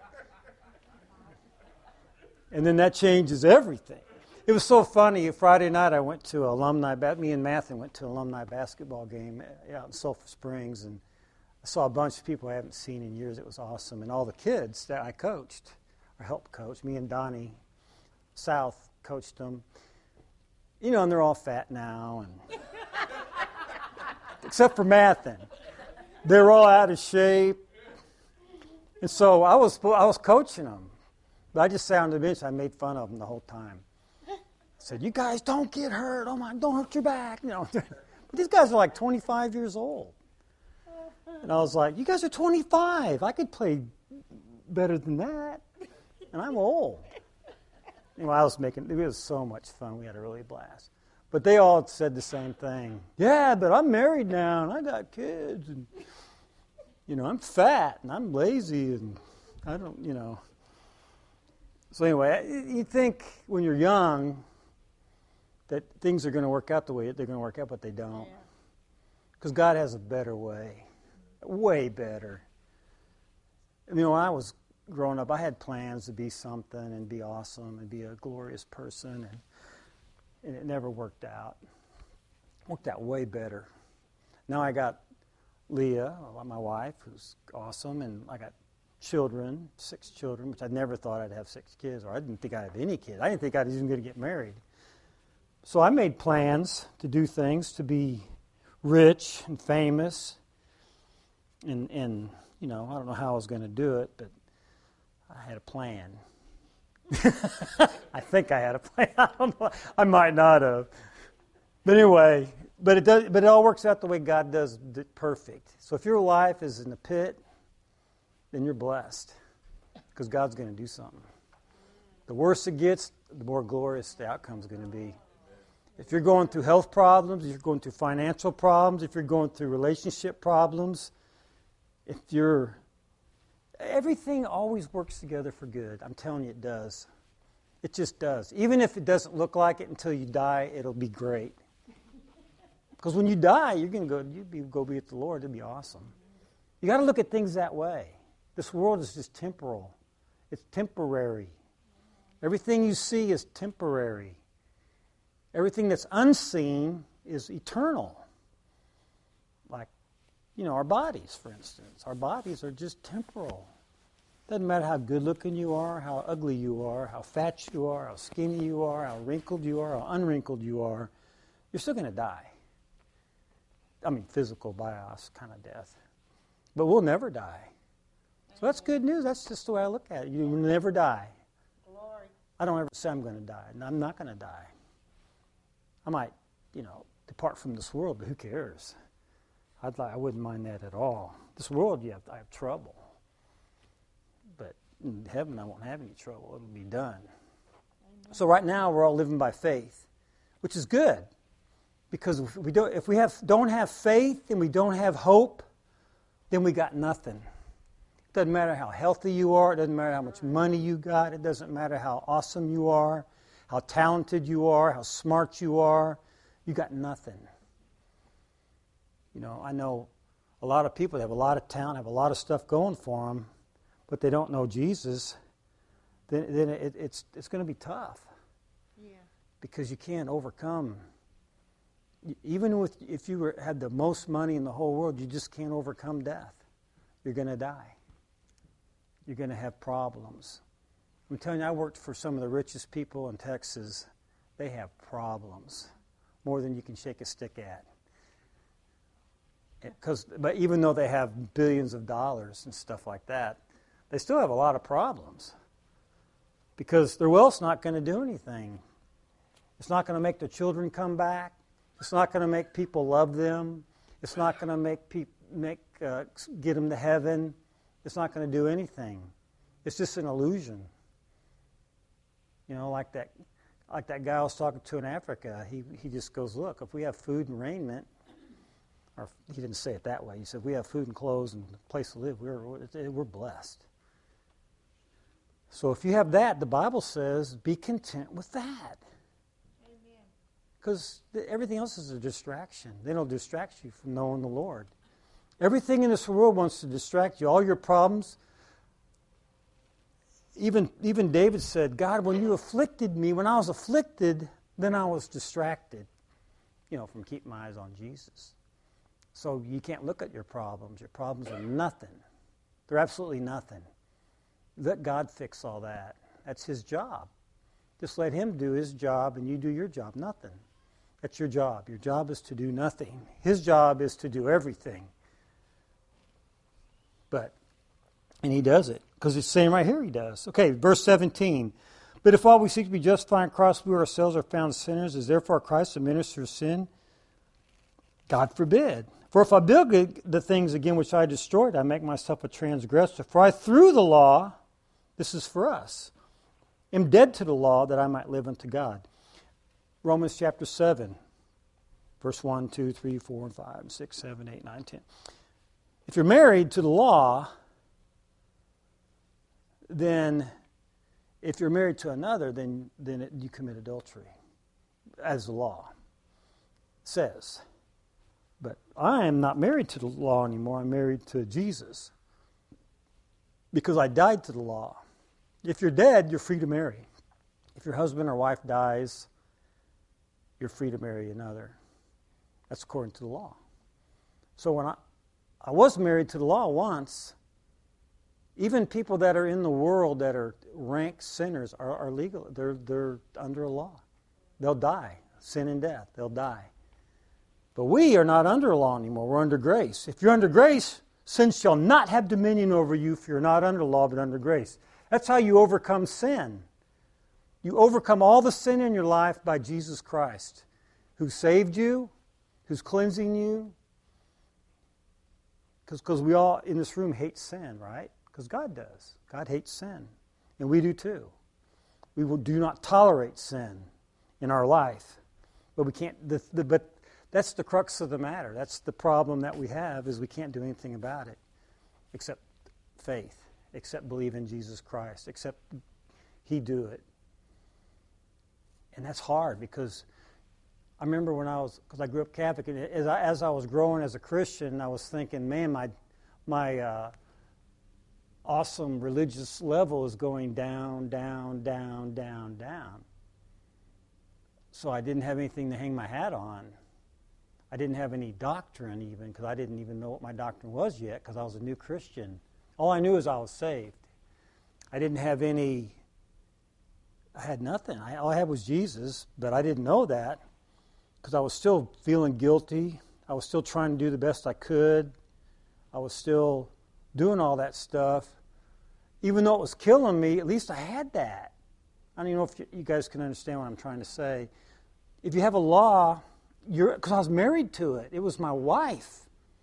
And then that changes everything. It was so funny. Friday night I went to alumni, me and Matthew went to an alumni basketball game out in Sulphur Springs, and I saw a bunch of people I haven't seen in years. It was awesome. And all the kids that I coached, or helped coach, me and Donnie South coached them. You know, and they're all fat now, and except for Matthew. They're all out of shape. And so I was I was coaching them. But I just sat on the bench. I made fun of them the whole time. I said, "You guys don't get hurt. Oh my, don't hurt your back." You know, but these guys are like twenty-five years old, and I was like, "You guys are twenty-five. I could play better than that, and I'm old." Anyway, I was making. It was so much fun. We had a really blast. But they all said the same thing. Yeah, but I'm married now, and I got kids, and you know, I'm fat, and I'm lazy, and I don't, you know. So anyway, you think when you're young that things are going to work out the way they're going to work out, but they don't. Because God has a better way, way better. You know, when I was growing up, I had plans to be something and be awesome and be a glorious person, and, and it never worked out. It worked out way better. Now I got Leah, my wife, who's awesome, and I got children, six children, which I never thought I'd have six kids, or I didn't think I'd have any kids. I didn't think I was even going to get married. So I made plans to do things, to be rich and famous, and, and you know, I don't know how I was going to do it, but I had a plan. I think I had a plan. I don't know. I might not have. But anyway, but it does. But it all works out the way God does it, perfect. So if your life is in the pit, then you're blessed, because God's going to do something. The worse it gets, the more glorious the outcome's going to be. If you're going through health problems, if you're going through financial problems, if you're going through relationship problems, if you're... Everything always works together for good. I'm telling you it does. It just does. Even if it doesn't look like it until you die, it'll be great. Because when you die, you're going to go, you be, go be with the Lord. It'll be awesome. You got to look at things that way. This world is just temporal. It's temporary. Everything you see is temporary. Everything that's unseen is eternal. Like, you know, our bodies, for instance. Our bodies are just temporal. Doesn't matter how good looking you are, how ugly you are, how fat you are, how skinny you are, how wrinkled you are, how unwrinkled you are. You're still going to die. I mean, physical bios kind of death. But we'll never die. So that's good news. That's just the way I look at it. You will never die.
Glory.
I don't ever say I'm going to die. And I'm not going to die. I might, you know, depart from this world, but who cares? I'd like, I wouldn't mind that at all. This world, you have, I have trouble. But in heaven, I won't have any trouble. It'll be done. Amen. So right now, we're all living by faith, which is good. Because if we don't, if we have, don't have faith and we don't have hope, then we got nothing. It doesn't matter how healthy you are. It doesn't matter how much money you got. It doesn't matter how awesome you are, how talented you are, how smart you are. You got nothing. You know, I know a lot of people that have a lot of talent, have a lot of stuff going for them, but they don't know Jesus. Then, then it, it's it's going to be tough. Yeah. Because you can't overcome. Even with if you were, had the most money in the whole world, you just can't overcome death. You're going to die. You're going to have problems. I'm telling you, I worked for some of the richest people in Texas. They have problems, more than you can shake a stick at. Because, but even though they have billions of dollars and stuff like that, they still have a lot of problems. Because their wealth's not going to do anything. It's not going to make their children come back. It's not going to make people love them. It's not going to make people make uh, get them to heaven. It's not going to do anything. It's just an illusion. You know, like that, like that guy I was talking to in Africa. He he just goes, look, if we have food and raiment. Or he didn't say it that way. He said, we have food and clothes and a place to live. We're, we're blessed. So if you have that, the Bible says, be content with that. Because everything else is a distraction. They don't distract you from knowing the Lord. Everything in this world wants to distract you. All your problems. Even, even David said, God, when you afflicted me, when I was afflicted, then I was distracted, you know, from keeping my eyes on Jesus. So you can't look at your problems. Your problems are nothing. They're absolutely nothing. Let God fix all that. That's His job. Just let Him do His job and you do your job. Nothing. That's your job. Your job is to do nothing. His job is to do everything. But, and He does it. Because it's saying right here He does. Okay, verse seventeen. But if while we seek to be justified in Christ, we ourselves are found sinners, is therefore Christ a minister of sin? God forbid. For if I build the things again which I destroyed, I make myself a transgressor. For I, through the law, this is for us, am dead to the law that I might live unto God. Romans chapter seven, verse one, two, three, four, and five, six, seven, eight, nine, ten. If you're married to the law, then if you're married to another, then, then it, you commit adultery, as the law says. But I am not married to the law anymore. I'm married to Jesus. Because I died to the law. If you're dead, you're free to marry. If your husband or wife dies, you're free to marry another. That's according to the law. So when I, I was married to the law once, even people that are in the world that are ranked sinners are, are legal. They're, they're under a law. They'll die. Sin and death. They'll die. But we are not under law anymore. We're under grace. If you're under grace, sin shall not have dominion over you if you're not under law but under grace. That's how you overcome sin. You overcome all the sin in your life by Jesus Christ, who saved you, who's cleansing you. Because we all in this room hate sin, right? Because God does. God hates sin. And we do too. We will do not tolerate sin in our life. But we can't, the, the, but that's the crux of the matter. That's the problem that we have, is we can't do anything about it except faith, except believe in Jesus Christ, except He do it. And that's hard because I remember when I was, because I grew up Catholic, and as I, as I was growing as a Christian, I was thinking, man, my my uh, awesome religious level is going down, down, down, down, down. So I didn't have anything to hang my hat on. I didn't have any doctrine even, because I didn't even know what my doctrine was yet, because I was a new Christian. All I knew is I was saved. I didn't have any, I had nothing. I, all I had was Jesus, but I didn't know that, because I was still feeling guilty. I was still trying to do the best I could. I was still doing all that stuff. Even though it was killing me, at least I had that. I don't even know if you, you guys can understand what I'm trying to say. If you have a law, you're because I was married to it. It was my wife.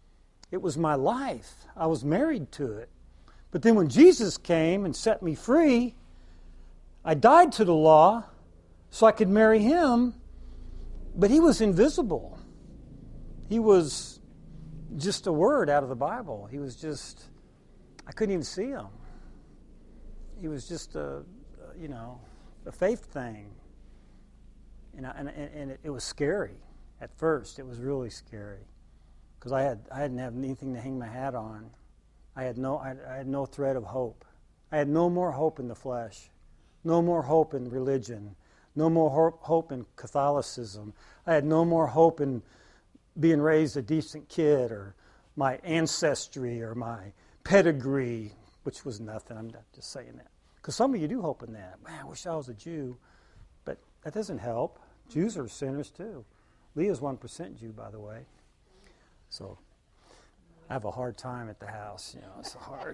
It was my life. I was married to it. But then when Jesus came and set me free, I died to the law so I could marry him, but he was invisible. He was just a word out of the Bible. He was just, I couldn't even see him. He was just a, you know, a faith thing. And, I, and, and it, it was scary at first. It was really scary because I had I didn't have anything to hang my hat on. I had no I, I had no thread of hope. I had no more hope in the flesh, no more hope in religion, no more hope, hope in Catholicism. I had no more hope in being raised a decent kid or my ancestry or my pedigree, which was nothing. I'm not just saying that. Because some of you do hope in that. Man, I wish I was a Jew. But that doesn't help. Jews are sinners too. Leah's one percent Jew, by the way. So I have a hard time at the house. You know, it's hard.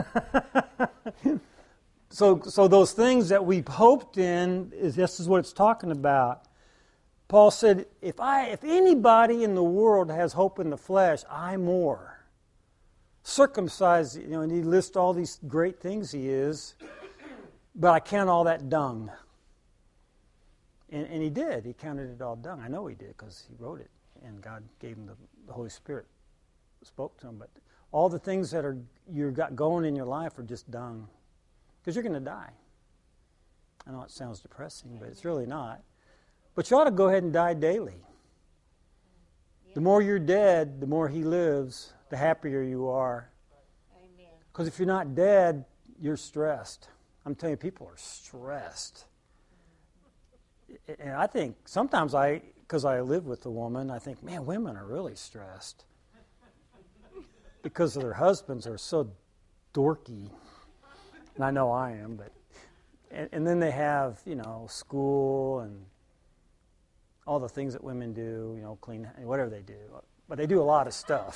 so so those things that we've hoped in, is this is what it's talking about. Paul said, if I, if anybody in the world has hope in the flesh, I more. Circumcised, you know, and he lists all these great things he is, but I count all that dung. And, and he did. He counted it all dung. I know he did because he wrote it, and God gave him the, the Holy Spirit, spoke to him. But all the things that are you've got going in your life are just dung, because you're going to die. I know it sounds depressing, but it's really not. But you ought to go ahead and die daily. The more you're dead, the more he lives, the happier you are. Because if you're not dead, you're stressed. I'm telling you, people are stressed. And I think sometimes I, because I live with a woman, I think, man, women are really stressed. Because their husbands are so dorky. And I know I am, but... And, and then they have, you know, school and all the things that women do, you know, clean, whatever they do. But they do a lot of stuff.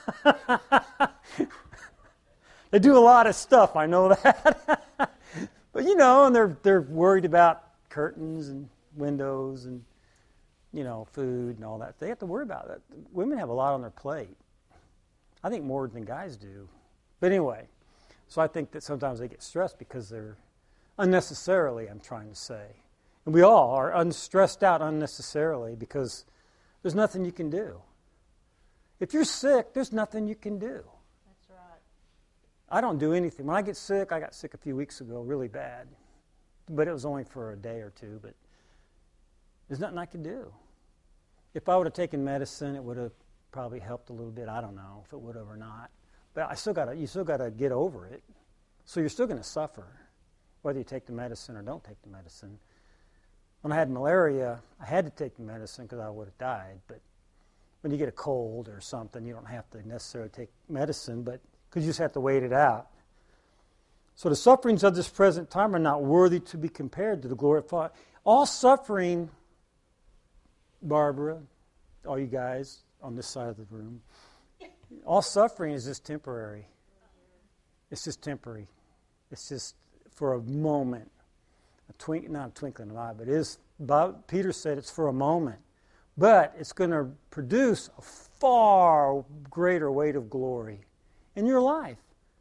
They do a lot of stuff, I know that. But, you know, and they're they're worried about curtains and windows and, you know, food and all that. They have to worry about that. Women have a lot on their plate. I think more than guys do. But anyway, so I think that sometimes they get stressed because they're unnecessarily, I'm trying to say. And we all are unstressed out unnecessarily because there's nothing you can do. If you're sick, there's nothing you can do.
That's right.
I don't do anything. When I get sick, I got sick a few weeks ago, really bad. But it was only for a day or two. But there's nothing I could do. If I would have taken medicine, it would have probably helped a little bit. I don't know if it would have or not. But I still got to. You still got to get over it. So you're still going to suffer, whether you take the medicine or don't take the medicine. When I had malaria, I had to take the medicine because I would have died. But when you get a cold or something, you don't have to necessarily take medicine, but because you just have to wait it out. So the sufferings of this present time are not worthy to be compared to the glory of God. All suffering, Barbara, all you guys on this side of the room, all suffering is just temporary. It's just temporary. It's just for a moment. A twink, not a twinkling of an eye, but it is, Peter said it's for a moment. But it's going to produce a far greater weight of glory in your life.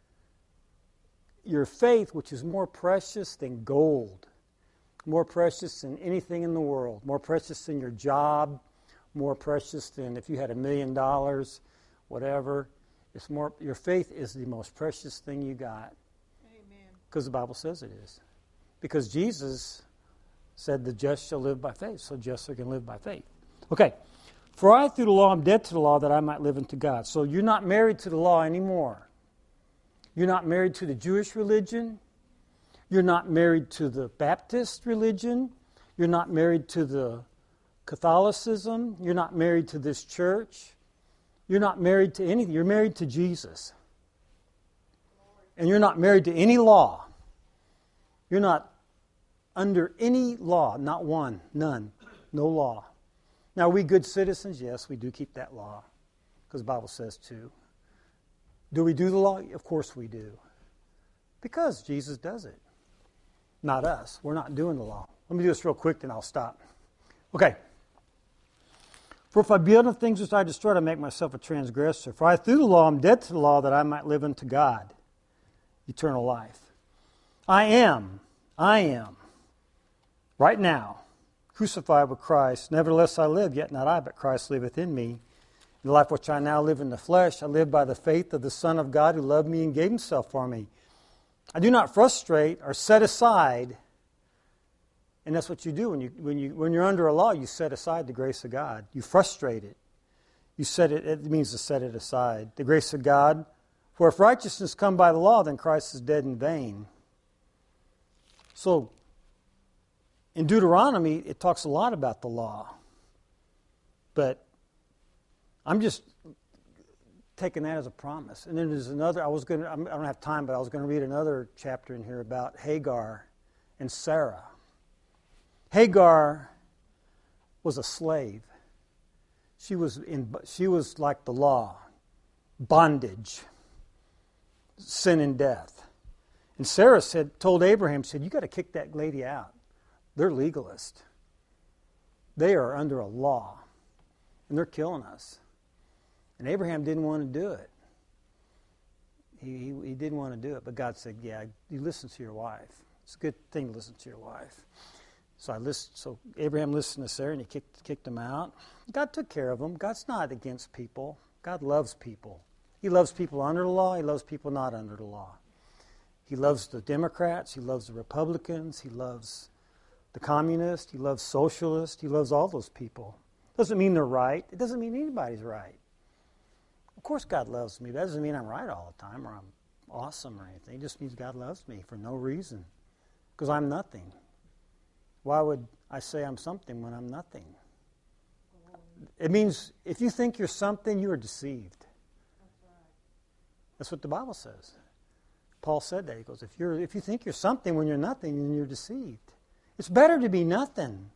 Your faith, which is more precious than gold, more precious than anything in the world, more precious than your job, more precious than if you had a million dollars, whatever. It's more. Your faith is the most precious thing you got.
Amen.
Because the Bible says it is. Because Jesus said the just shall live by faith, so just are going to live by faith. Okay. For I, through the law, am dead to the law that I might live unto God. So you're not married to the law anymore. You're not married to the Jewish religion. You're not married to the Baptist religion. You're not married to the Catholicism. You're not married to this church. You're not married to anything. You're married to Jesus. And you're not married to any law. You're not under any law, not one, none, no law. Now, are we good citizens? Yes, we do keep that law, because the Bible says to. Do we do the law? Of course we do. Because Jesus does it. Not us. We're not doing the law. Let me do this real quick, then I'll stop. Okay. For if I be on the things which I destroyed, I make myself a transgressor. For I through the law am dead to the law, that I might live unto God, eternal life. I am, I am, right now, crucified with Christ. Nevertheless I live, yet not I, but Christ liveth in me. The life which I now live in the flesh, I live by the faith of the Son of God who loved me and gave himself for me. I do not frustrate or set aside, and that's what you do when you when you when you're under a law. You set aside the grace of God. You frustrate it. You set it. It means to set it aside. The grace of God. For if righteousness come by the law, then Christ is dead in vain. So, in Deuteronomy, it talks a lot about the law, but I'm just taking that as a promise. And then there's another. I was going. to, I don't have time, but I was going to read another chapter in here about Hagar and Sarah. Hagar was a slave. She was in. She was like the law, bondage, sin and death. And Sarah said, told Abraham, said, "You got to kick that lady out. They're legalists. They are under a law, and they're killing us." And Abraham didn't want to do it. He, he, he didn't want to do it, but God said, "Yeah, you listen to your wife. It's a good thing to listen to your wife." So I listened. So Abraham listened to Sarah, and he kicked kicked him out. God took care of him. God's not against people. God loves people. He loves people under the law. He loves people not under the law. He loves the Democrats. He loves the Republicans. He loves the communists. He loves socialists. He loves all those people. Doesn't mean they're right. It doesn't mean anybody's right. Of course God loves me. That doesn't mean I'm right all the time or I'm awesome or anything. It just means God loves me for no reason. Because I'm nothing. Why would I say I'm something when I'm nothing? It means if you think you're something, you are deceived. That's what the Bible says. Paul said that. He goes, if you're if you think you're something when you're nothing, then you're deceived. It's better to be nothing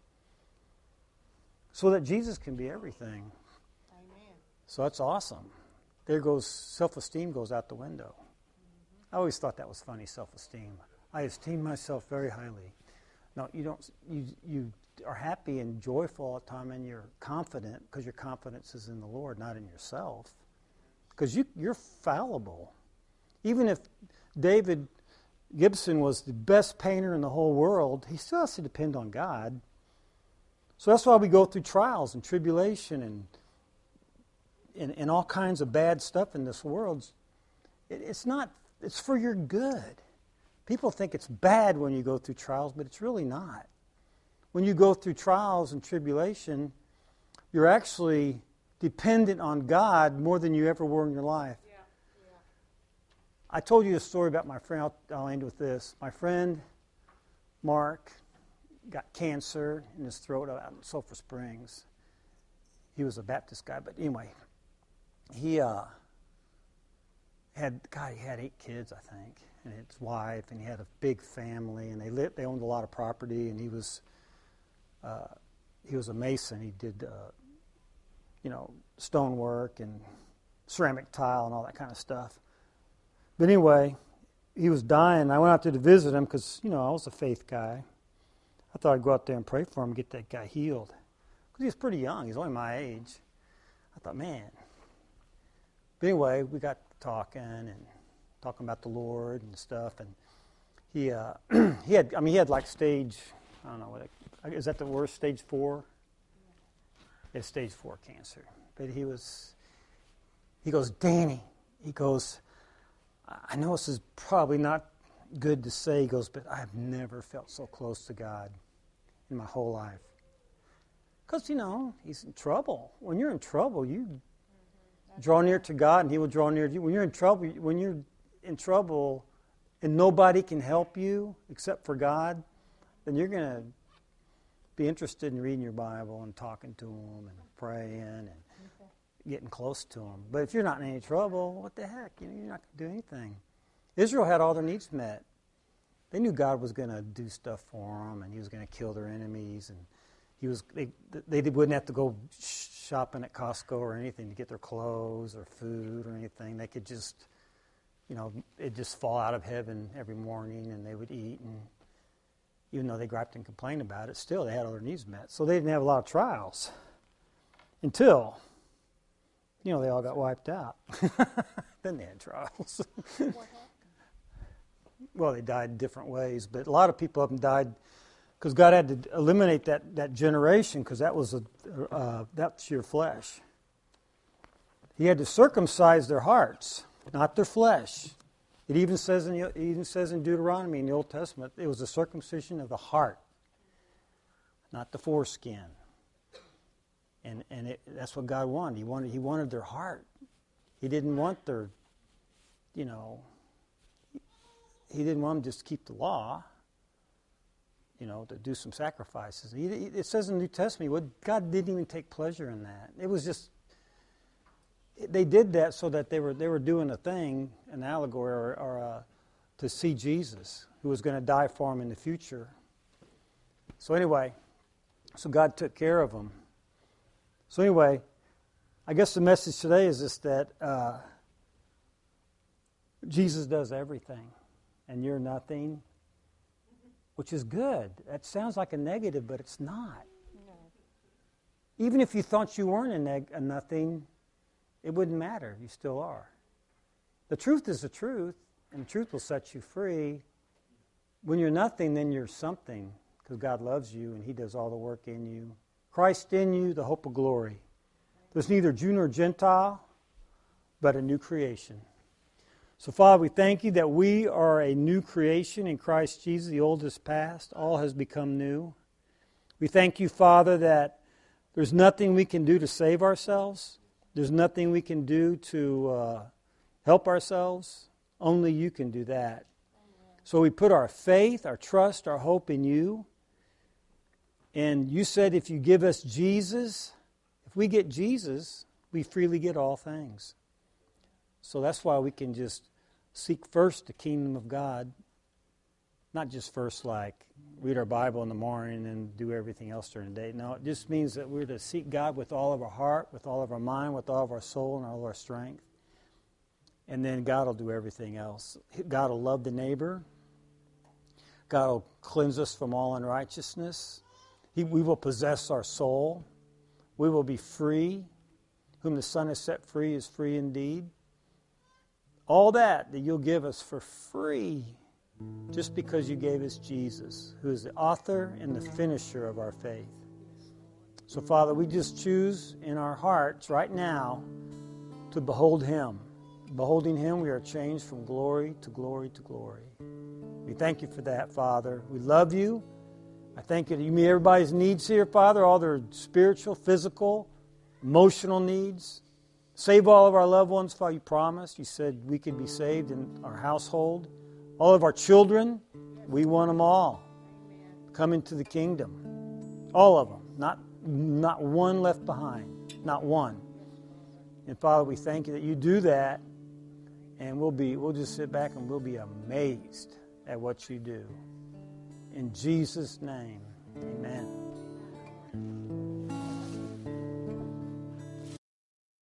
so that Jesus can be everything.
Amen.
So that's awesome. There goes, self-esteem goes out the window. Mm-hmm. I always thought that was funny, self-esteem. I esteem myself very highly. No, you don't. You you are happy and joyful all the time, and you're confident because your confidence is in the Lord, not in yourself. Because you you're fallible. Even if David Gibson was the best painter in the whole world, he still has to depend on God. So that's why we go through trials and tribulation and and, and all kinds of bad stuff in this world. It, it's not. It's for your good. People think it's bad when you go through trials, but it's really not. When you go through trials and tribulation, you're actually dependent on God more than you ever were in your life.
Yeah, yeah.
I told you a story about my friend. I'll, I'll end with this. My friend, Mark, got cancer in his throat out in Sulphur Springs. He was a Baptist guy, but anyway, he uh, had, God, he had eight kids, I think, and his wife, and he had a big family, and they lived, they owned a lot of property, and he was uh, he was a mason. He did, uh, you know, stonework and ceramic tile and all that kind of stuff. But anyway, he was dying. I went out there to visit him because, you know, I was a faith guy. I thought I'd go out there and pray for him and get that guy healed. Because he was pretty young. He's only my age. I thought, man. But anyway, we got talking and talking about the Lord and stuff. And he uh, he had, I mean, he had like stage, I don't know, what it, is that the worst, stage four? He had stage four cancer. But he was, he goes, Danny, he goes, I know this is probably not good to say, he goes, but I've never felt so close to God in my whole life. Because, you know, he's in trouble. When you're in trouble, you mm-hmm. draw near to God and he will draw near to you. When you're in trouble, when you're in trouble and nobody can help you except for God, then you're going to be interested in reading your Bible and talking to him and praying and okay. getting close to him. But if you're not in any trouble, what the heck? You know, you're not going to do anything. Israel had all their needs met. They knew God was going to do stuff for them, and he was going to kill their enemies, and he was they they wouldn't have to go shopping at Costco or anything to get their clothes or food or anything. They could just, you know, it'd just fall out of heaven every morning, and they would eat. And even though they griped and complained about it, still they had all their needs met. So they didn't have a lot of trials. Until, you know, they all got wiped out. Then they had trials. Well, they died in different ways, but a lot of people of them died because God had to eliminate that, that generation because that was a uh, that's your flesh. He had to circumcise their hearts, not their flesh. It even says in it even says in Deuteronomy in the Old Testament, it was a circumcision of the heart, not the foreskin. And and it, that's what God wanted. He wanted He wanted their heart. He didn't want their, you know. He didn't want them just to keep the law. You know, to do some sacrifices. He, it says in the New Testament, well, God didn't even take pleasure in that. It was just, they did that so that they were they were doing a thing, an allegory, or, or uh, to see Jesus, who was going to die for them in the future. So anyway, so God took care of them. So anyway, I guess the message today is just that uh, Jesus does everything, and you're nothing. Which is good. That sounds like a negative, but it's not. No. Even if you thought you weren't a, neg- a nothing, it wouldn't matter. You still are. The truth is the truth, and the truth will set you free. When you're nothing, then you're something, because God loves you, and He does all the work in you. Christ in you, the hope of glory. There's neither Jew nor Gentile, but a new creation. So, Father, we thank you that we are a new creation in Christ Jesus. The old is past. All has become new. We thank you, Father, that there's nothing we can do to save ourselves. There's nothing we can do to uh, help ourselves. Only you can do that. So we put our faith, our trust, our hope in you. And you said if you give us Jesus, if we get Jesus, we freely get all things. So that's why we can just seek first the kingdom of God, not just first like read our Bible in the morning and do everything else during the day. No, it just means that we're to seek God with all of our heart, with all of our mind, with all of our soul, and all of our strength. And then God will do everything else. God will love the neighbor. God will cleanse us from all unrighteousness. He, we will possess our soul. We will be free. Whom the Son has set free is free indeed. All that that you'll give us for free just because you gave us Jesus, who is the author and the finisher of our faith. So, Father, we just choose in our hearts right now to behold Him. Beholding Him, we are changed from glory to glory to glory. We thank you for that, Father. We love you. I thank you that you meet everybody's needs here, Father, all their spiritual, physical, emotional needs. Save all of our loved ones, Father, you promised. You said we could be saved in our household. All of our children, we want them all. Come into the kingdom. All of them. Not, not one left behind. Not one. And Father, we thank you that you do that. And we'll be, we'll just sit back and we'll be amazed at what you do. In Jesus' name, amen.